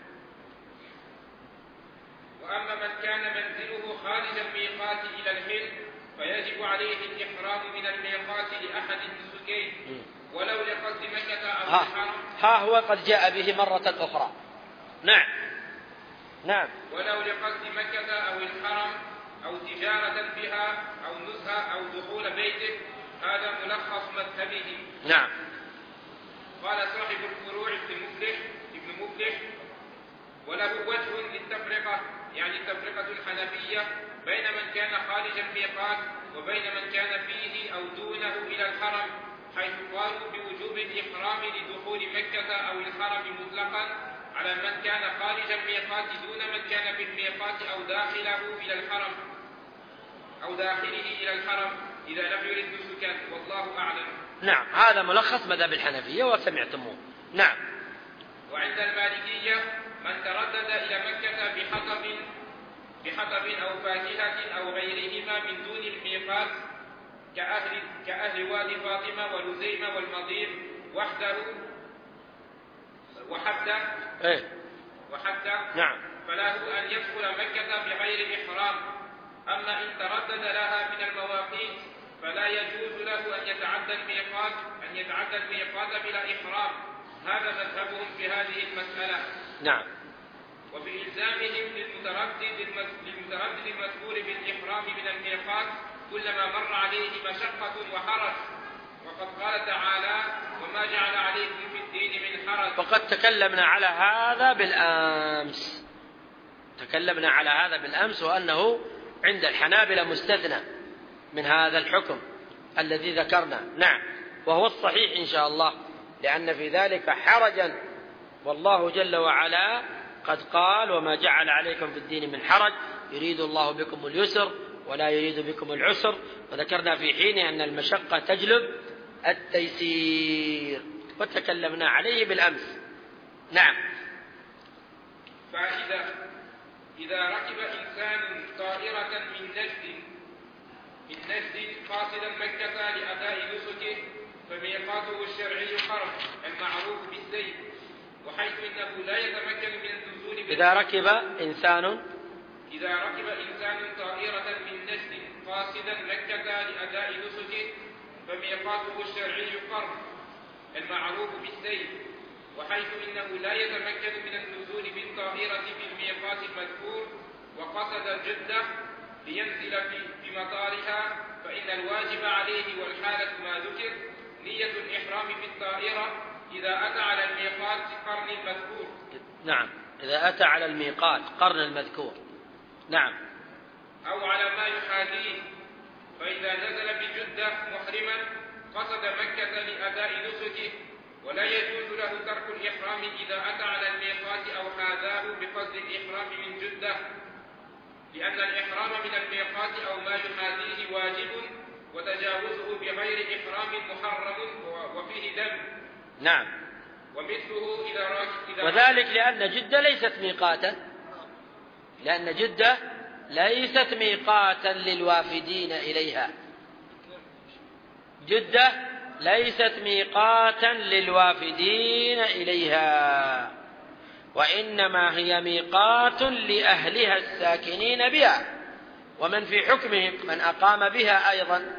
وأما من كان منزله خارج الميقات إلى الحل فيجب عليه الإحرام من الميقات لأحد النسكين ولو لقصد مكة أو ها, الحرم. ها هو قد جاء به مرة أخرى. نعم نعم. ولو لقصد مكة أو الحرم أو تجارة بها أو نزهة أو دخول بيته، هذا ملخص مذهبه. نعم. قال صاحب الفروع ابن مفلح ابن مفلح وله وجه للتفرقة، يعني تفرقة الحنفية بين من كان خارج الميقات وبين من كان فيه أو دونه إلى الحرم، حيث قالوا بوجوب الإحرام لدخول مكة أو الحرم مطلقا على من كان خارج الميقات دون من كان في الميقات أو داخله إلى الحرم أو داخله إلى الحرم إذا لم يرد نسكا، والله أعلم. نعم، هذا ملخص مذهب الحنفية وسمعتموه. نعم. وعند المالكية من تردد إلى مكة بحطب بحطب أو فاكهة أو غيرهما من دون الميقات كأهل, كأهل وادي فاطمة ولزيمة والمضيق وحده وحده إيه؟ وحده نعم. فله أن يدخل مكة بغير إحرام. أما إن تردد لها من المواقيت فلا يجوز له أن يتعدى الميقات أن يتعدى الميقات بلا إحرام. هذا مذهبهم في هذه المسألة. نعم. وفي إلزامهم للمتردد للمتردد المذكور بالإحرام من الميقات كلما مر عليه مشقة وحرج، وقد قال تعالى: وما جعل عليكم في الدين من حرج. وقد تكلمنا على هذا بالأمس، تكلمنا على هذا بالأمس وأنه عند الحنابلة مستثنى من هذا الحكم الذي ذكرنا. نعم، وهو الصحيح إن شاء الله، لأن في ذلك حرجا، والله جل وعلا قد قال: وما جعل عليكم في الدين من حرج يريد الله بكم اليسر ولا يريد بكم العسر. وذكرنا في حينه أن المشقة تجلب التيسير، وتكلمنا عليه بالأمس. نعم. فإذا إذا ركب إنسان طائرة من نجد من نجد قاصدا مكة لأداء نسكه فميقاته الشرعي قرن المعروف بالسيف، وحيث إنه لا يتمكن من النزول إذا ركب إنسان إذا ركب إنسان طائرة من نجد قاصدا مكة لأداء نسكه فميقاته الشرعي قرن المعروف بالسيف، وحيث إنه لا يتمكن من النزول بالطائرة في الميقات المذكور وقصد جدة لينزل في بمطارها، فإن الواجب عليه والحالة ما ذكر نية الإحرام بالطائرة إذا أتى على الميقات قرن المذكور. نعم، إذا أتى على الميقات قرن المذكور. نعم. أو على ما يحاذيه، فإذا نزل بجدة محرما قصد مكة لأداء نسكه ولا يجوز له ترك الإحرام إذا أتى على الميقات أو حاذاه بقصد الإحرام من جدة، لأن الإحرام من الميقات أو ما يحاذيه واجب، وتجاوزه بغير إحرام محرم وفيه دم. نعم. ومثله إذا راكب وذلك لأن جدة ليست ميقاتا، لأن جدة ليست ميقاتا للوافدين إليها. جدة ليست ميقاتا للوافدين إليها، وإنما هي ميقات لأهلها الساكنين بها ومن في حكمهم من أقام بها أيضا.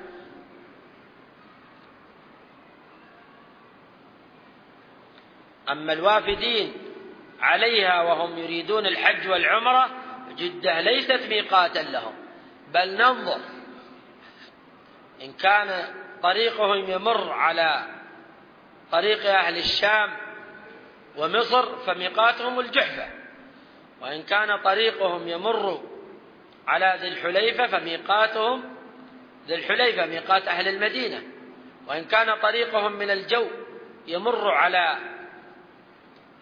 أما الوافدين عليها وهم يريدون الحج والعمرة جدة ليست ميقاتا لهم، بل ننظر إن كان طريقهم يمر على طريق أهل الشام ومصر فميقاتهم الجحفة، وإن كان طريقهم يمر على ذي الحليفة فميقاتهم ذي الحليفة ميقات أهل المدينة، وإن كان طريقهم من الجو يمر على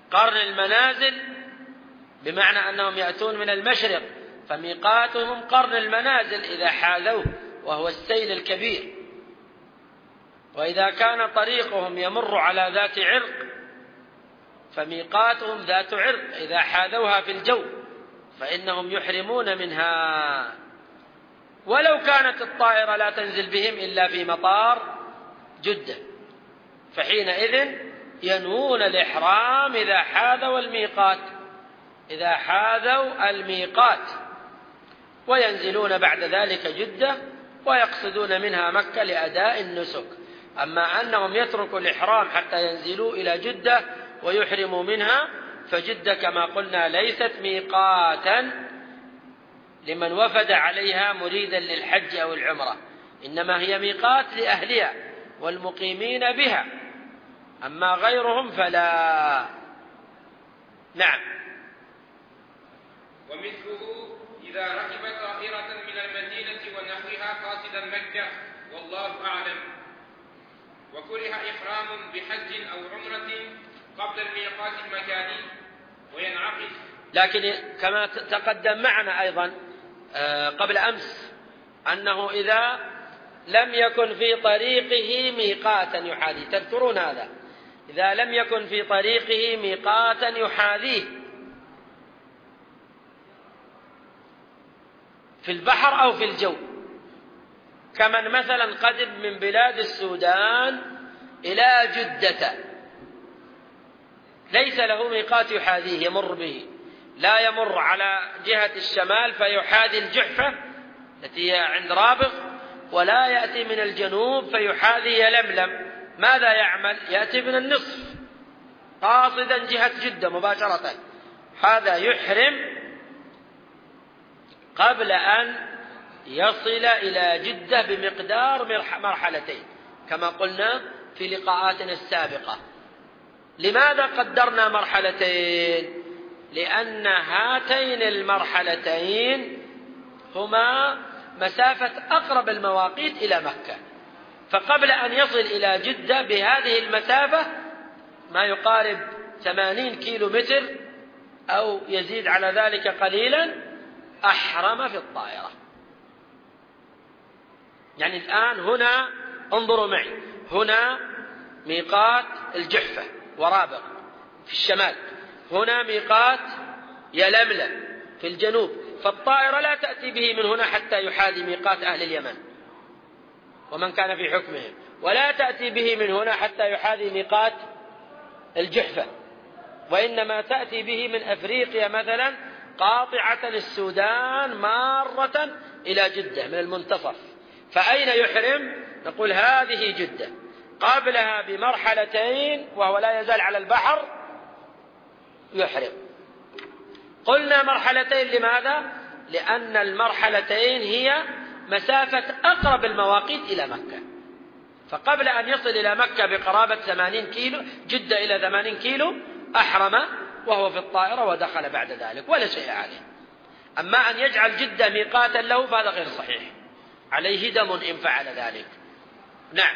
قرن المنازل بمعنى أنهم يأتون من المشرق، فميقاتهم قرن المنازل إذا حاذوه وهو السيل الكبير. وإذا كان طريقهم يمر على ذات عرق فميقاتهم ذات عرق إذا حاذوها في الجو، فإنهم يحرمون منها. ولو كانت الطائرة لا تنزل بهم إلا في مطار جدة، فحينئذ ينوون الإحرام إذا حاذوا الميقات إذا حاذوا الميقات وينزلون بعد ذلك جدة ويقصدون منها مكة لأداء النسك. أما أنهم يتركوا الإحرام حتى ينزلوا إلى جدة ويحرموا منها، فجدة كما قلنا ليست ميقاتا لمن وفد عليها مريدا للحج أو العمرة، إنما هي ميقات لأهلها والمقيمين بها، أما غيرهم فلا. نعم. ومثله إذا ركب طائرة من المدينة ونحوها قاصدا مكة والله أعلم. وكره إحرام بحج أو عمرة قبل الميقات المكاني وينعقد. لكن كما تقدم معنا أيضا قبل أمس أنه إذا لم يكن في طريقه ميقاتا يحاذيه، تذكرون هذا، إذا لم يكن في طريقه ميقاتا يحاذيه في البحر أو في الجو، كمن مثلا قدم من بلاد السودان إلى جدة ليس له ميقات يحاذيه يمر به، لا يمر على جهة الشمال فيحاذي الجحفة التي هي عند رابغ، ولا يأتي من الجنوب فيحاذي يلملم. ماذا يعمل؟ يأتي من النصف قاصدا جهة جدة مباشرة، هذا يحرم قبل أن يصل إلى جدة بمقدار مرحلتين كما قلنا في لقاءاتنا السابقة. لماذا قدرنا مرحلتين؟ لأن هاتين المرحلتين هما مسافة أقرب المواقيت إلى مكة، فقبل أن يصل إلى جدة بهذه المسافة ما يقارب ثمانين كيلو متر أو يزيد على ذلك قليلا أحرم في الطائرة. يعني الآن هنا انظروا معي، هنا ميقات الجحفة ورابغ في الشمال، هنا ميقات يلملم في الجنوب، فالطائرة لا تأتي به من هنا حتى يحاذي ميقات أهل اليمن ومن كان في حكمهم، ولا تأتي به من هنا حتى يحاذي ميقات الجحفة، وإنما تأتي به من أفريقيا مثلا قاطعة السودان مارة إلى جدة من المنتصف. فأين يحرم؟ نقول هذه جدة، قبلها بمرحلتين وهو لا يزال على البحر يحرم. قلنا مرحلتين لماذا؟ لأن المرحلتين هي مسافة أقرب المواقيت إلى مكة، فقبل أن يصل إلى مكة بقرابة ثمانين كيلو، جدة إلى ثمانين كيلو أحرم وهو في الطائرة ودخل بعد ذلك ولا شيء عليه. أما أن يجعل جدة ميقاتا له فهذا غير صحيح، عليه دم إن فعل ذلك. نعم.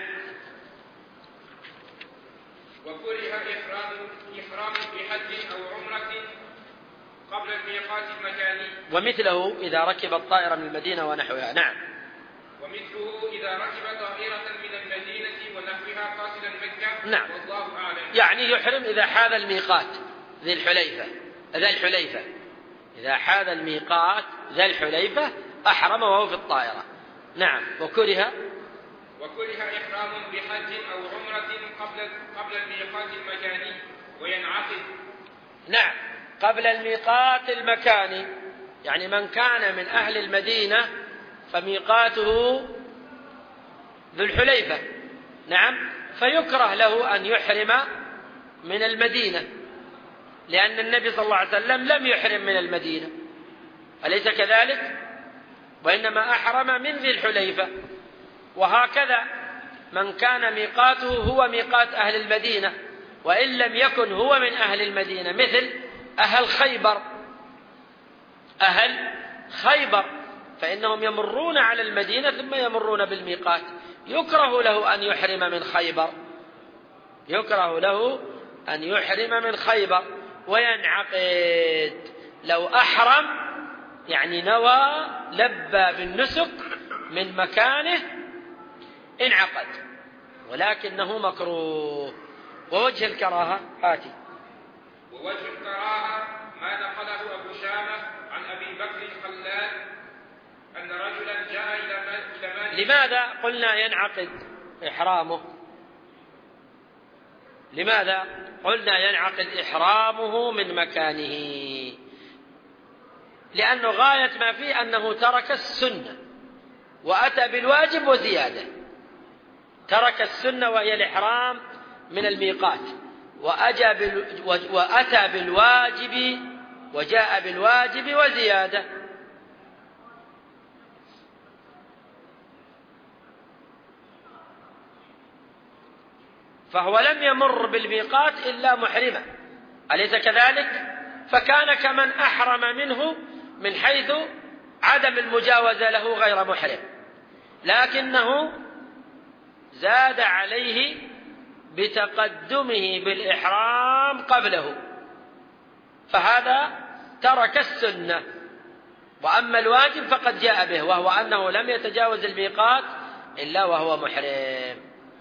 وكره إحرام إحرام بحج أو عمرة قبل الميقات المكاني. ومثله إذا ركب الطائرة من المدينة ونحوها. نعم. ومثله إذا ركب طائرة من المدينة ونحوها قاصدا مكة. نعم. والله أعلم. يعني يحرم إذا حاذ الميقات ذي الحليفة ذا الحليفة إذا حاذ الميقات ذا الحليفة أحرم وهو في الطائرة. نعم. وكره وكره إحرام بحج أو عمرة قبل قبل الميقات المكاني وينعقد. نعم، قبل الميقات المكاني، يعني من كان من أهل المدينة فميقاته ذو الحليفة. نعم. فيكره له أن يحرم من المدينة، لأن النبي صلى الله عليه وسلم لم يحرم من المدينة، أليس كذلك؟ وإنما أحرم من ذي الحليفة. وهكذا من كان ميقاته هو ميقات أهل المدينة وإن لم يكن هو من أهل المدينة، مثل أهل خيبر أهل خيبر فإنهم يمرون على المدينة ثم يمرون بالميقات، يكره له أن يحرم من خيبر يكره له أن يحرم من خيبر وينعقد. لو أحرم يعني نوى لبى بالنسك من مكانه انعقد، ولكنه مكروه. ووجه الكراهة هاتي. ووجه الكراهة ما نقله أبو شامة عن أبي بكر الخلال أن رجلا جاء إلى مالك. لماذا قلنا ينعقد إحرامه؟ لماذا قلنا ينعقد إحرامه من مكانه؟ لأنه غاية ما فيه أنه ترك السنة وأتى بالواجب وزيادة. ترك السنة وهي الإحرام من الميقات، وأتى بالواجب وجاء بالواجب وزيادة. فهو لم يمر بالميقات إلا محرما، أليس كذلك؟ فكان كمن أحرم منه من حيث عدم المجاوزة له غير محرم، لكنه زاد عليه بتقدمه بالإحرام قبله، فهذا ترك السنة. وأما الواجب فقد جاء به، وهو أنه لم يتجاوز الميقات إلا وهو محرم،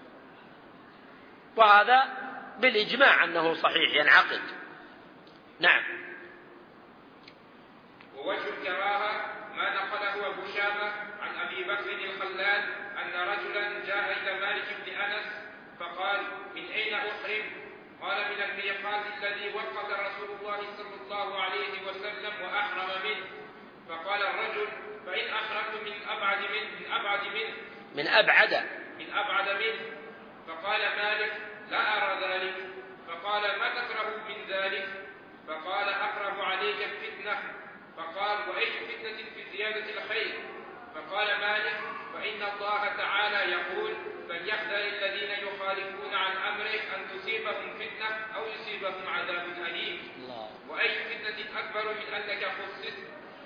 وهذا بالإجماع أنه صحيح ينعقد. نعم. ووجه الكراهة ما نقله أبو شامة عن أبي بكر الخلال أن رجلا جاء إلى مالك بن أنس فقال: من أين أحرم؟ قال: من الميقات الذي وقت رسول الله صلى الله عليه وسلم وأحرم منه. فقال الرجل: فإن أحرمت من أبعد منه من أبعد منه من أبعد من أبعد منه. فقال مالك: لا أرى ذلك. فقال: ما تكره من ذلك؟ فقال: أكره عليك الفتنة. فقال: وأي فتنة في زيادة الخير؟ فقال مالك: فإن الله تعالى يقول: فليحذر الذين يخالفون عن أمره أن تصيبهم فتنة أو يصيبهم عذاب أليم. وأي فتنة أكبر من أنك خصصت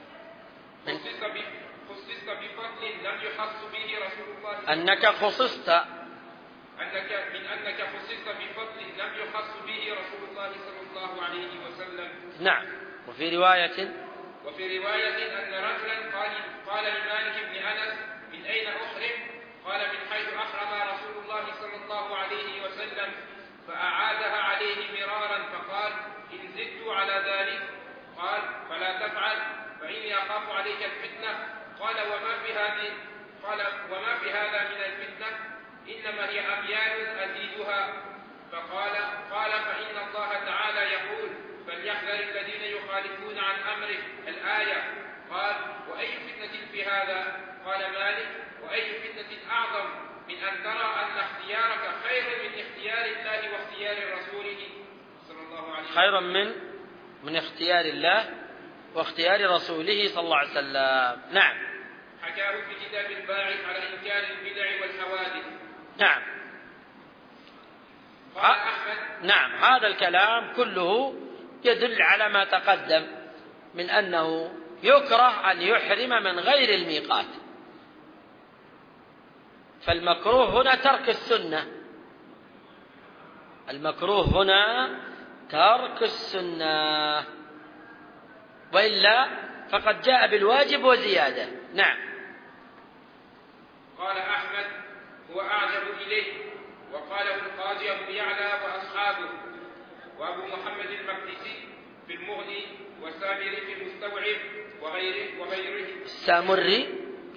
خصصت بفضل لم يخص به رسول الله أنك خصصت أنك من أنك خصصت بفضل لم يخص به رسول الله صلى الله عليه وسلم. نعم. وفي رواية وفي رواية أن رجلا قال قال لمالك بن أنس: من أين أحرم؟ قال: من حيث أحرم رسول الله صلى الله عليه وسلم. فأعادها عليه مرارا فقال: إن زدت على ذلك. قال: فلا تفعل فإني أخاف عليك الفتنة. قال: وما في هذه قال وما في هذا من الفتنة؟ إنما هي أميال أزيدها. فقال قال فإن الله تعالى يقول: فليحذر الذين يخالفون عن أمره. الآية. قال: وأي فتنة في هذا؟ قال مالك: وأي فتنة أعظم من أن ترى أن اختيارك خير من اختيار الله واختيار رسوله صلى الله عليه وسلم. خير من من اختيار الله واختيار رسوله صلى الله عليه وسلم. نعم. حكاه في كتاب الباعث على إنكار البدع والحوادث. نعم. قال أحمد. نعم. هذا الكلام كله يدل على ما تقدم من أنه يكره أن يحرم من غير الميقات. فالمكروه هنا ترك السنة. المكروه هنا ترك السنة، وإلا فقد جاء بالواجب وزيادة. نعم. قال أحمد: هو أعجب إليه. وقاله القاضي أبو يعلى وأصحابه، وأبو محمد المقدسي في المغني، والسامري في المستوعب وغيره وغيره. السامري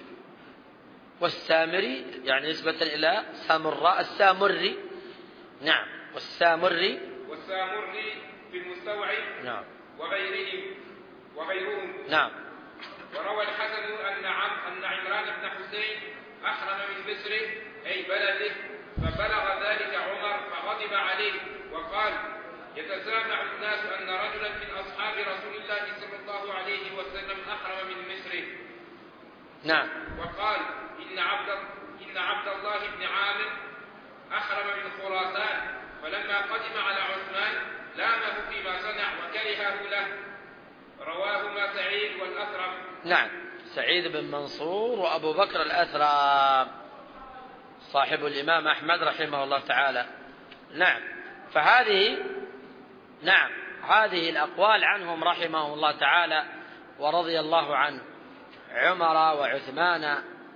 والسامري يعني نسبة إلى سامراء السامري. نعم. والسامري والسامري في المستوعب. نعم. وغيرهم وغيرهم. نعم. وروى الحسن أن عم أن عمران بن حسين أحرم من مصر أي بلده، فبلغ ذلك عمر فغضب عليه وقال: يتسامع الناس أن رجلا من أصحاب رسول الله صلى الله عليه وسلم أحرم من مصر. نعم. وقال: إن عبد إن عبد الله بن عامر أحرم من خراسان، فلما قدم على عثمان لامه فيما صنع وكرهه له. رواهما سعيد والأثرم. نعم. سعيد بن منصور وأبو بكر الأثرم صاحب الإمام أحمد رحمه الله تعالى. نعم. فهذه نعم هذه الأقوال عنهم رحمه الله تعالى ورضي الله عنه عمر وعثمان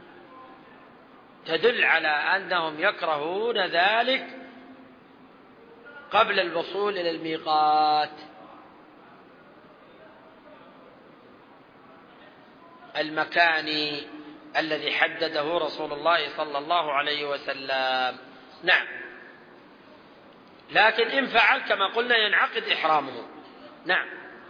تدل على أنهم يكرهون ذلك قبل الوصول إلى الميقات المكاني الذي حدده رسول الله صلى الله عليه وسلم. نعم، لكن إن فعل كما قلنا ينعقد إحرامه. نعم.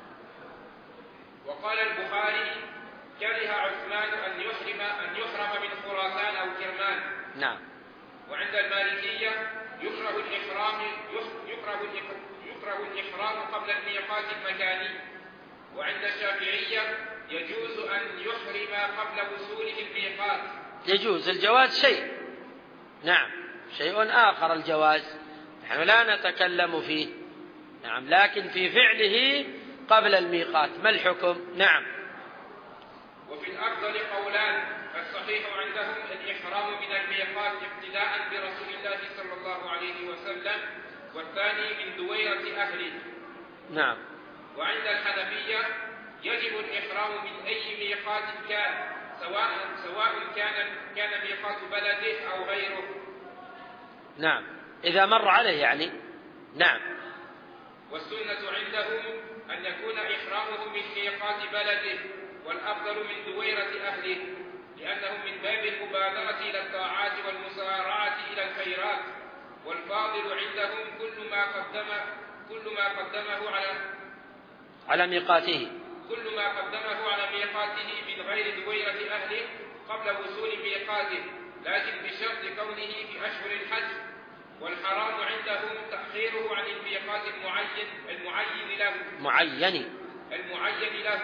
وقال البخاري: كره عثمان أن يحرم أن يحرم من خراسان أو كرمان. نعم. وعند المالكية يكره الإحرام يكره يكره الإحرام قبل الميقات المكاني. وعند الشافعية يجوز أن يحرم قبل وصوله الميقات. يجوز الجواز شيء، نعم، شيء آخر الجواز نحن لا نتكلم فيه، نعم، لكن في فعله قبل الميقات ما الحكم؟ نعم. وفي الأفضل قولان، الصحيح عندهم الإحرام من الميقات ابتداء برسول الله صلى الله عليه وسلم، والثاني من دويرة أهله. نعم. وعند الحنفية يجب الإحرام من أي ميقات كان، سواء سواء كان كان ميقات بلده أو غيره. نعم، إذا مر عليه يعني. نعم. والسنة عندهم أن يكون إحرامه من ميقات بلده، والأفضل من دويرة أهله، لأنهم من باب المبادرة إلى الطاعات والمسارعة إلى الخيرات، والفاضل عندهم كل ما قدم كل ما قدمه على على ميقاته كل ما قدمه على ميقاته من غير دويرة أهله قبل وصول ميقاته، لكن بشرط كونه في أشهر الحج. والحرام عندهم تأخيره عن الميقات المعين المعين له معين المعين له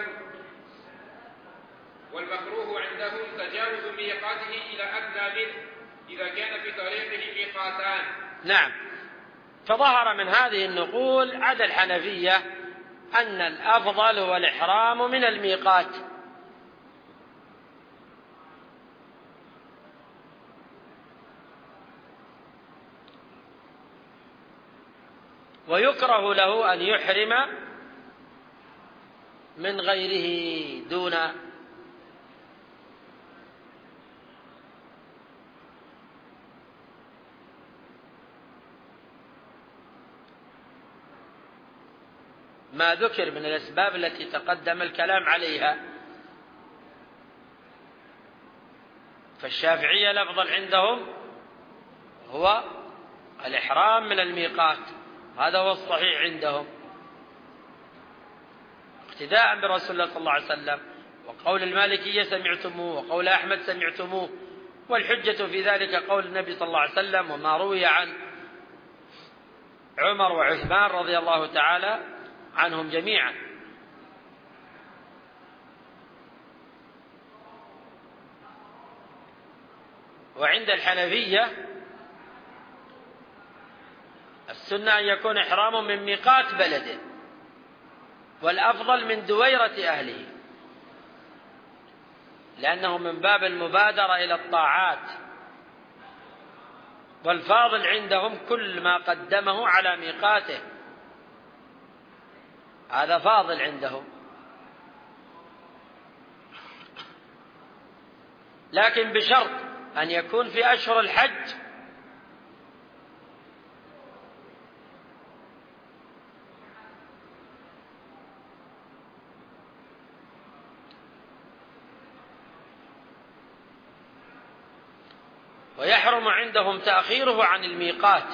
والمكروه عندهم تجاوز ميقاته إلى أدنى منه إذا كان في طريقه ميقاتان. نعم. فظهر من هذه النقول عدا الحنفية أن الأفضل هو الإحرام من الميقات. ويكره له أن يحرم من غيره دون ما ذكر من الأسباب التي تقدم الكلام عليها. فالشافعية الأفضل عندهم هو الإحرام من الميقات، هذا هو الصحيح عندهم اقتداء برسول الله صلى الله عليه وسلم. وقول المالكية سمعتموه، وقول أحمد سمعتموه، والحجة في ذلك قول النبي صلى الله عليه وسلم وما روي عن عمر وعثمان رضي الله تعالى عنهم جميعا. وعند الحنفية السنة أن يكون إحرامه من ميقات بلده، والأفضل من دويرة أهله، لأنه من باب المبادرة إلى الطاعات، والفاضل عندهم كل ما قدمه على ميقاته، هذا فاضل عندهم. لكن بشرط أن يكون في أشهر الحج ويحرم عندهم تأخيره عن الميقات.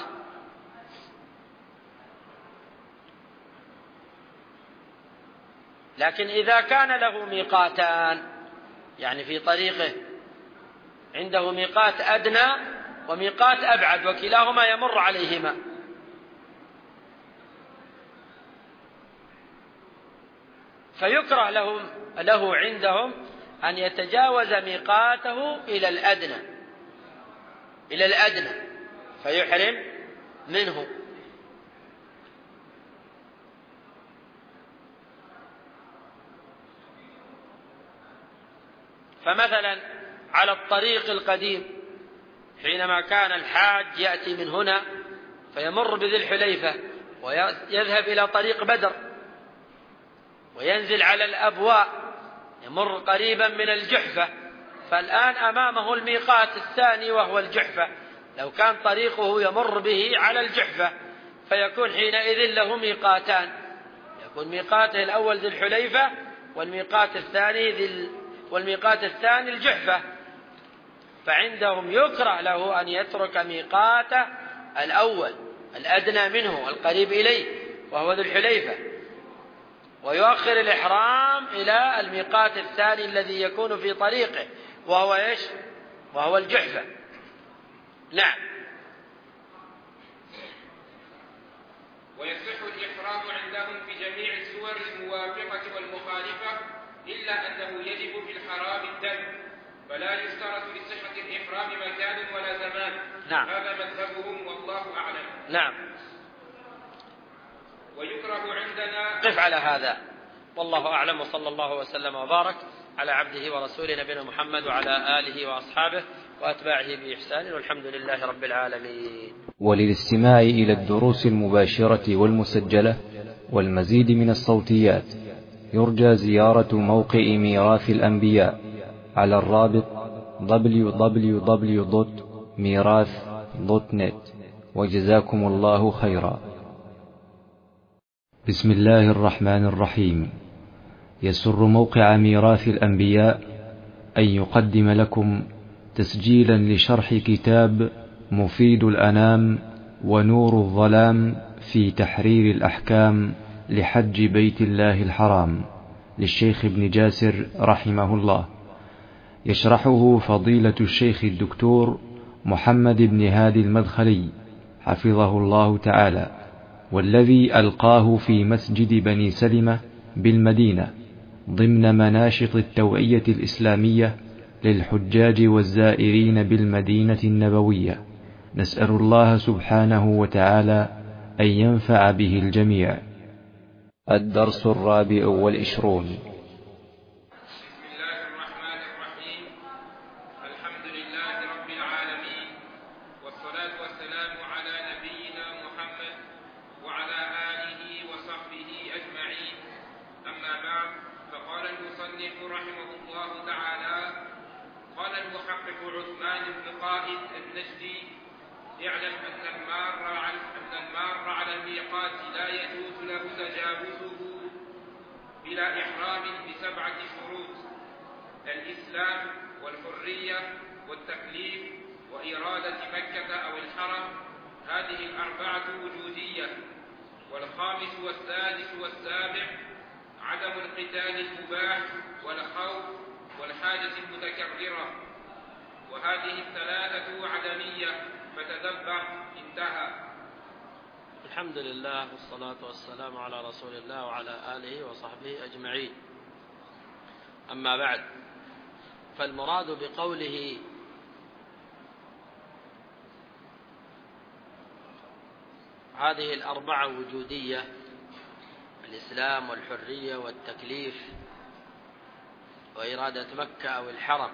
لكن إذا كان له ميقاتان، يعني في طريقه عنده ميقات أدنى وميقات أبعد وكلاهما يمر عليهما، فيكره لهم له عندهم أن يتجاوز ميقاته إلى الأدنى إلى الأدنى فيحرم منه. فمثلا على الطريق القديم حينما كان الحاج يأتي من هنا فيمر بذي الحليفة ويذهب إلى طريق بدر وينزل على الأبواء، يمر قريبا من الجحفة، فالآن أمامه الميقات الثاني وهو الجحفة، لو كان طريقه يمر به على الجحفة فيكون حينئذ له ميقاتان، يكون ميقاته الأول ذي الحليفة والميقات الثاني ذي والميقات الثاني الجحفة، فعندهم يكره له أن يترك ميقاته الأول الأدنى منه القريب إليه وهو ذي الحليفة، ويؤخر الإحرام إلى الميقات الثاني الذي يكون في طريقه وهو إيش؟ وهو الجحفة. نعم. ويصح الإحرام عندهم في جميع السور الموافقة والمخالفة، إلا أنه يجب في الحرام الدم، فلا يشترط لصحة الإحرام مكان ولا زمان. نعم. هذا مذهبهم والله أعلم. نعم. ويكره عندنا. قف على هذا، والله أعلم، وصلى الله وسلم وبارك على عبده ورسوله نبينا محمد وعلى آله وأصحابه وأتباعه بإحسان، والحمد لله رب العالمين. وللاستماع إلى الدروس المباشرة والمسجلة والمزيد من الصوتيات يرجى زيارة موقع ميراث الأنبياء على الرابط دبليو دبليو دبليو دوت ميراث دوت نت. وجزاكم الله خيرا. بسم الله الرحمن الرحيم. يسر موقع ميراث الأنبياء أن يقدم لكم تسجيلا لشرح كتاب مفيد الأنام ونور الظلام في تحرير الأحكام لحج بيت الله الحرام للشيخ ابن جاسر رحمه الله، يشرحه فضيلة الشيخ الدكتور محمد بن هادي المدخلي حفظه الله تعالى، والذي ألقاه في مسجد بني سلمة بالمدينة ضمن مناشط التوعية الإسلامية للحجاج والزائرين بالمدينة النبوية. نسأل الله سبحانه وتعالى أن ينفع به الجميع. الدرس الرابع والعشرون. بسم الله الرحمن الرحيم. الحمد لله رب العالمين، والصلاة والسلام على نبينا محمد وعلى آله وصحبه أجمعين. أما بعد، فقال المصنف رحمه الله تعالى: قال المحقق عثمان بن قائد النجدي: اعلم أن المار على أن المار على الميقات لا يجوز له تجاوزه بلا إحرام بسبعة شروط: الإسلام والحرية والتكليف وإرادة مكة أو الحرم، هذه الأربعة وجودية. والخامس والسادس والسابع عدم القتال المباح والخوف والحاجة المتكررة، وهذه الثلاثة عدمية، فتدبر. انتهى. الحمد لله والصلاة والسلام على رسول الله وعلى آله وصحبه أجمعين. أما بعد، فالمراد بقوله هذه الأربعة وجودية: الإسلام والحرية والتكليف وإرادة مكة أو الحرم،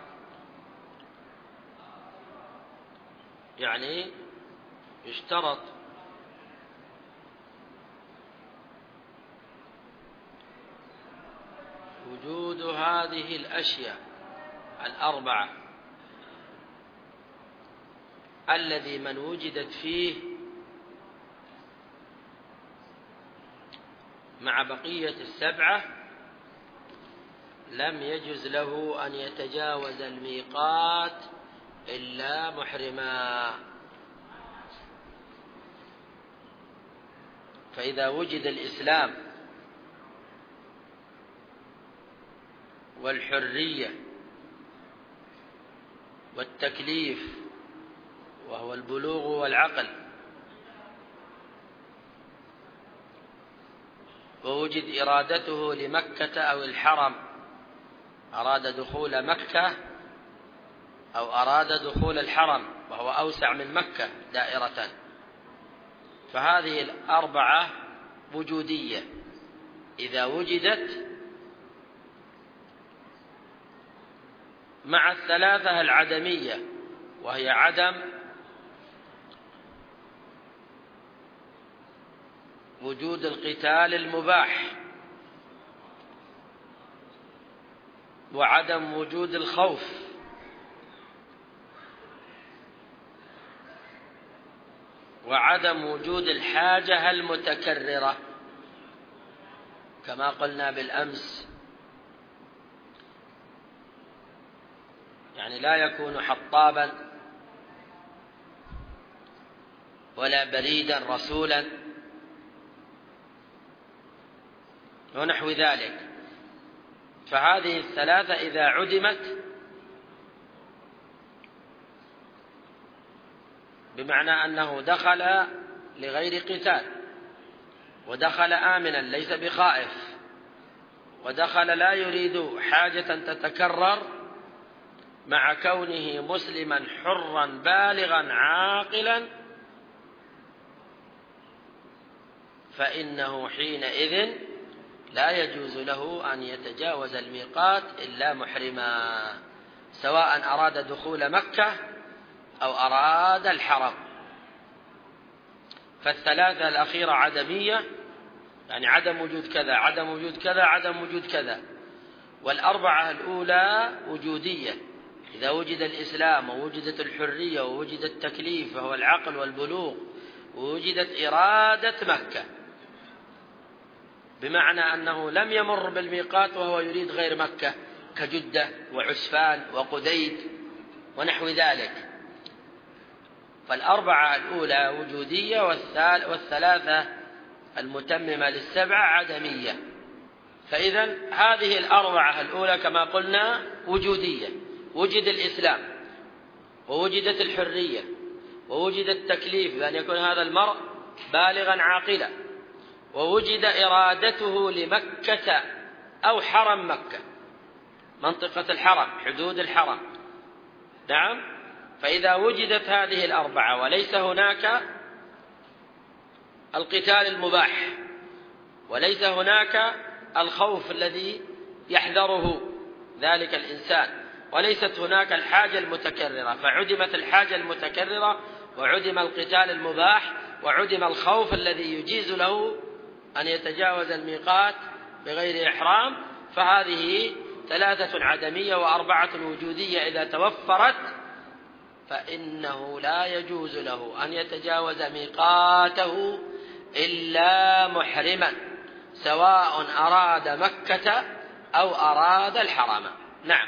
يعني يشترط وجود هذه الأشياء الأربعة، الذي من وجدت فيه مع بقية السبعة لم يجز له أن يتجاوز الميقات إلا محرما. فإذا وجد الإسلام والحرية والتكليف وهو البلوغ والعقل، ووجد إرادته لمكة أو الحرم، أراد دخول مكة أو أراد دخول الحرم وهو أوسع من مكة دائرة، فهذه الأربعة وجودية إذا وجدت مع الثلاثة العدمية، وهي عدم وجود القتال المباح وعدم وجود الخوف، وعدم وجود الحاجة المتكررة كما قلنا بالأمس، يعني لا يكون حطابا ولا بريدا رسولا ونحو ذلك. فهذه الثلاثة إذا عدمت بمعنى أنه دخل لغير قتال، ودخل آمنا ليس بخائف، ودخل لا يريد حاجة تتكرر، مع كونه مسلما حرا بالغا عاقلا، فإنه حينئذ لا يجوز له أن يتجاوز الميقات إلا محرما، سواء أراد دخول مكة أو أراد الحرم. فالثلاثة الأخيرة عدمية، يعني عدم وجود كذا عدم وجود كذا عدم وجود كذا. والأربعة الأولى وجودية، إذا وجد الإسلام ووجدت الحرية ووجد التكليف وهو العقل والبلوغ ووجدت إرادة مكة، بمعنى أنه لم يمر بالميقات وهو يريد غير مكة كجدة وعسفان وقديد ونحو ذلك. فالأربعة الأولى وجودية، والثلاثة المتممة للسبعة عدمية. فإذا هذه الأربعة الأولى كما قلنا وجودية، وجد الإسلام ووجدت الحرية ووجد التكليف بأن يكون هذا المرء بالغا عاقلا، ووجد إرادته لمكة أو حرم مكة، منطقة الحرم، حدود الحرم. نعم. فإذا وجدت هذه الأربعة وليس هناك القتال المباح، وليس هناك الخوف الذي يحذره ذلك الإنسان، وليست هناك الحاجة المتكررة، فعدمت الحاجة المتكررة وعدم القتال المباح وعدم الخوف الذي يجيز له أن يتجاوز الميقات بغير إحرام، فهذه ثلاثة عدمية وأربعة وجودية إذا توفرت، فإنه لا يجوز له أن يتجاوز ميقاته إلا محرما، سواء أراد مكة أو أراد الحرم. نعم.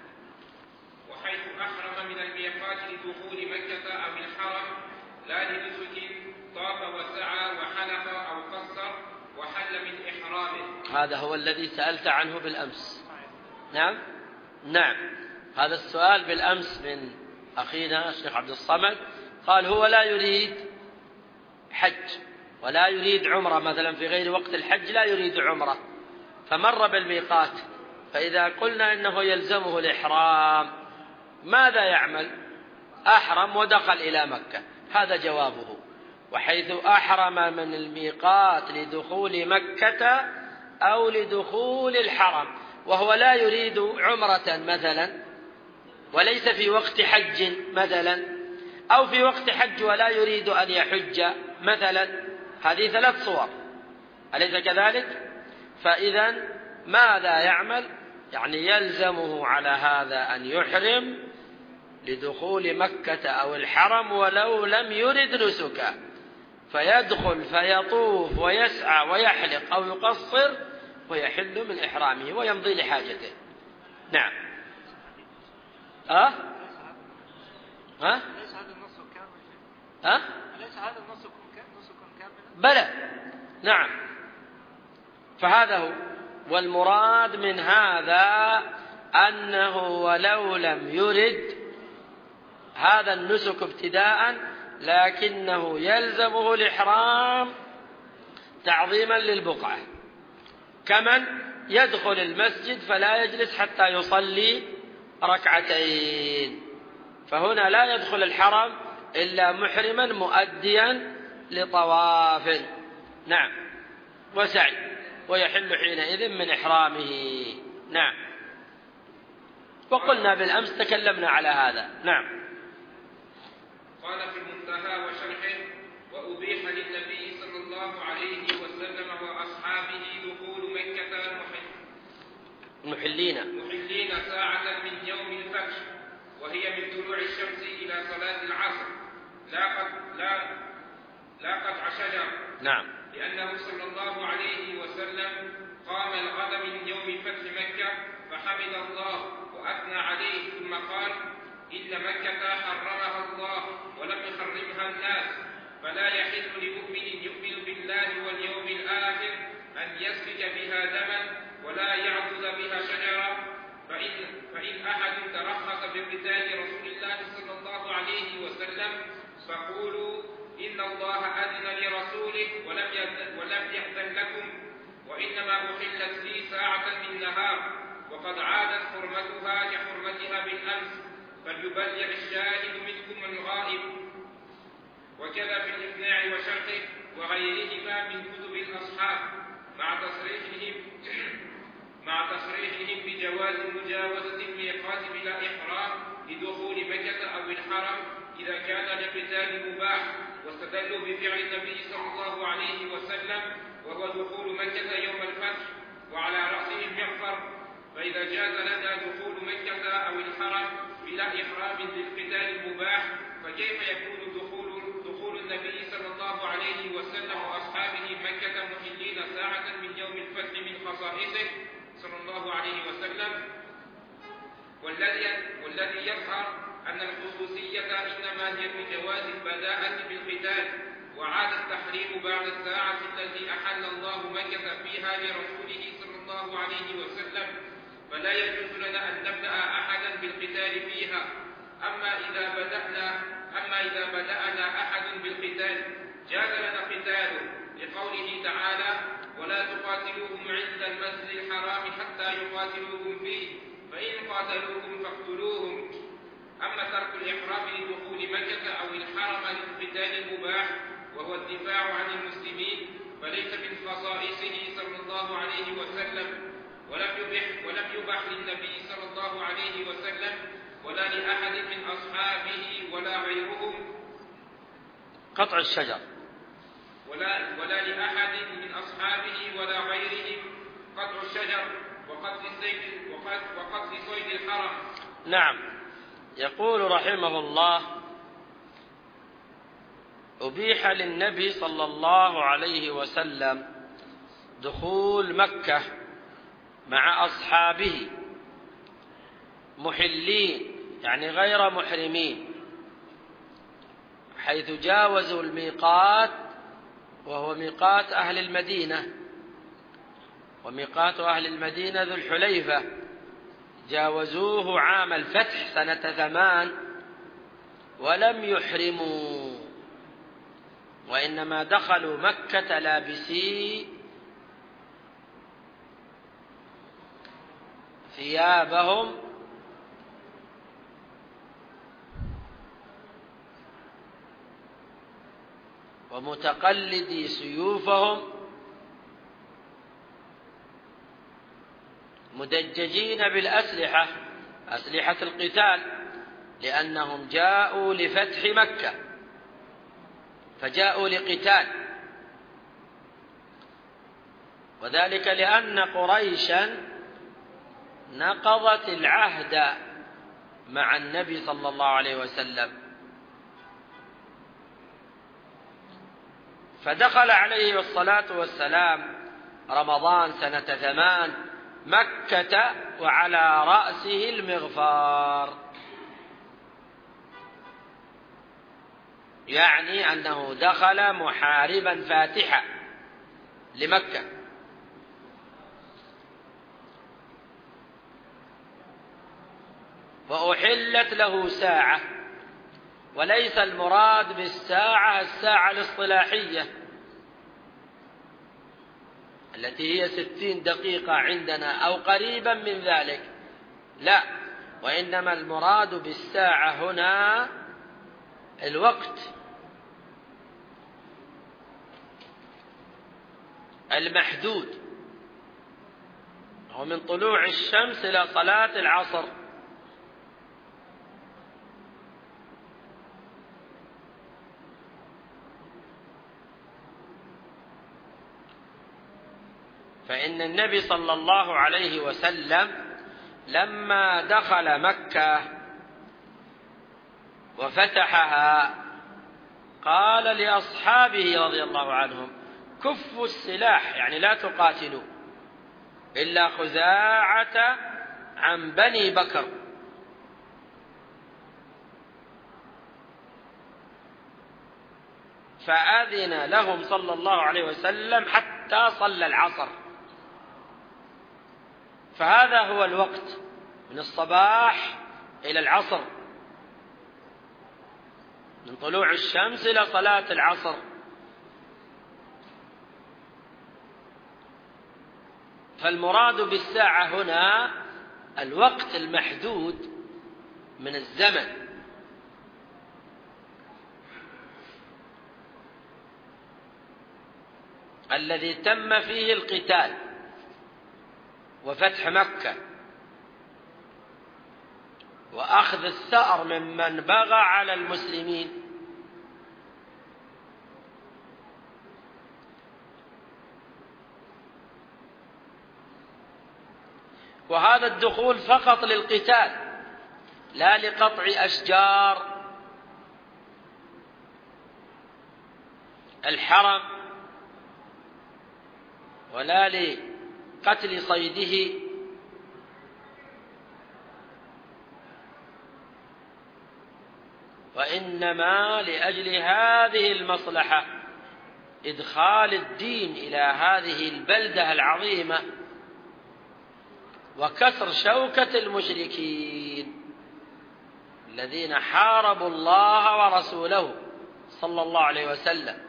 وحيث أحرم من الميقات لدخول مكة أو الحرم لا لنسك طاف وسعى وحلق أو قصر وحل من إحرامه. هذا هو الذي سألت عنه بالأمس. نعم نعم هذا السؤال بالأمس من أخينا الشيخ عبد الصمد، قال هو لا يريد حج ولا يريد عمرة، مثلا في غير وقت الحج لا يريد عمرة، فمر بالميقات، فإذا قلنا إنه يلزمه الإحرام ماذا يعمل؟ أحرم ودخل إلى مكة، هذا جوابه. وحيث أحرم من الميقات لدخول مكة أو لدخول الحرم وهو لا يريد عمرة مثلا، وليس في وقت حج مثلا، أو في وقت حج ولا يريد أن يحج مثلا، هذه ثلاث صور، أليس كذلك؟ فإذا ماذا يعمل؟ يعني يلزمه على هذا أن يحرم لدخول مكة أو الحرم ولو لم يرد نسكا، فيدخل فيطوف ويسعى ويحلق أو يقصر ويحل من إحرامه ويمضي لحاجته. نعم. أه؟ ها؟ أليس هذا النص كامل؟ ها؟ أليس هذا النص كامل؟ بلى. نعم. فهذا هو. والمراد من هذا أنه ولو لم يرد هذا النسك ابتداء لكنه يلزمه الإحرام تعظيما للبقعة، كمن يدخل المسجد فلا يجلس حتى يصلي ركعتين، فهنا لا يدخل الحرم إلا محرما مؤديا لطواف. نعم. وسعي، ويحل حينئذ من إحرامه. نعم. وقلنا بالأمس تكلمنا على هذا. نعم. قال في المنتهى وشرحه: وأبيح للنبي صلى الله عليه وسلم وأصحابه دخول مكة محرم. المحلين محلين ساعة من يوم الفتح، وهي من طلوع الشمس إلى صلاة العصر، لا قد لا لا قطع شجر. نعم. لأنه صلى الله عليه وسلم قام الغد من يوم فتح مكة فحمد الله وأثنى عليه، ثم قال: إن مكة حرمها الله ولم يحرمها الناس، فلا يحل لمؤمن يؤمن بالله واليوم الآخر أن يسفك بها دما ولا يعضد بها شجرة. فإن, فإن أحد ترخص بقتال رسول الله صلى الله عليه وسلم فقولوا إن الله أذن لرسوله ولم يأذن, ولم يأذن لكم، وإنما أحلت لي ساعة من نهار، وقد عادت حرمتها كحرمتها بالأمس، فليبلغ الشاهد منكم الغائب. وكذا في الإقناع وشرحه وغيرهما من كتب الأصحاب، مع تصريحهم مع تصريحهم بجواز مجاوزة الميقات بلا إحرام لدخول مكة أو الحرم إذا كان لقتال مباح، واستدلوا بفعل النبي صلى الله عليه وسلم وهو دخول مكة يوم الفتح وعلى رأسه المغفر. فإذا جاز لنا دخول مكة أو الحرم بلا إحرام للقتال المباح، فكيف يكون دخول دخول النبي صلى الله عليه وسلم وأصحابه مكة محلين ساعة من يوم الفتح من خصائصه صلى الله عليه وسلم؟ والذي والذي يظهر أن الخصوصية إنما هي بجواز البداءة بالقتال، وعاد التحريم بعد الساعة التي أحل الله مكة فيها لرسوله صلى الله عليه وسلم، فلا يجوز لنا أن نبدأ أحدا بالقتال فيها. أما إذا بدأنا أما إذا بدأنا أحد بالقتال جاز لنا قتاله، لقوله تعالى: ولا تقاتلوهم عند المسجد الحرام حتى يقاتلوهم فيه، فإن قاتلوهم فاقتلوهم. أما ترك الإحرام لدخول مكة أو الحرم للقتال المباح وهو الدفاع عن المسلمين فليس من خصائصه صلى الله عليه وسلم، ولم يبح ولم يبح للنبي صلى الله عليه وسلم ولا لأحد من أصحابه ولا غيرهم قطع الشجر ولا ولا لأحد من أصحابه ولا غيرهم قطع الشجر وقتل الصيد وقتل صيد الحرم. نعم. يقول رحمه الله: أبيح للنبي صلى الله عليه وسلم دخول مكة مع أصحابه محلين، يعني غير محرمين، حيث جاوزوا الميقات وهو ميقات أهل المدينة، وميقات أهل المدينة ذو الحليفة، جاوزوه عام الفتح سنة ثمان ولم يحرموا، وإنما دخلوا مكة لابسي ثيابهم ومتقلدي سيوفهم مدججين بالأسلحة، أسلحة القتال، لأنهم جاءوا لفتح مكة فجاءوا لقتال، وذلك لأن قريشا نقضت العهد مع النبي صلى الله عليه وسلم، فدخل عليه الصلاة والسلام رمضان سنة ثمان مكة وعلى رأسه المغفار، يعني أنه دخل محاربا فاتحا لمكة. وأحلت له ساعة، وليس المراد بالساعة الساعة الاصطلاحية التي هي ستين دقيقة عندنا أو قريبا من ذلك، لا، وإنما المراد بالساعة هنا الوقت المحدود، ومن طلوع الشمس إلى صلاة العصر. فإن النبي صلى الله عليه وسلم لما دخل مكة وفتحها قال لأصحابه رضي الله عنهم: كفوا السلاح، يعني لا تقاتلوا إلا خزاعة عن بني بكر. فأذن لهم صلى الله عليه وسلم حتى صلى العصر. فهذا هو الوقت من الصباح إلى العصر، من طلوع الشمس إلى صلاة العصر. فالمراد بالساعة هنا الوقت المحدود من الزمن الذي تم فيه القتال وفتح مكة وأخذ الثأر ممن بغى على المسلمين. وهذا الدخول فقط للقتال لا لقطع أشجار الحرم ولا لقتل صيده، وإنما لأجل هذه المصلحة، إدخال الدين إلى هذه البلدة العظيمة وكسر شوكة المشركين الذين حاربوا الله ورسوله صلى الله عليه وسلم.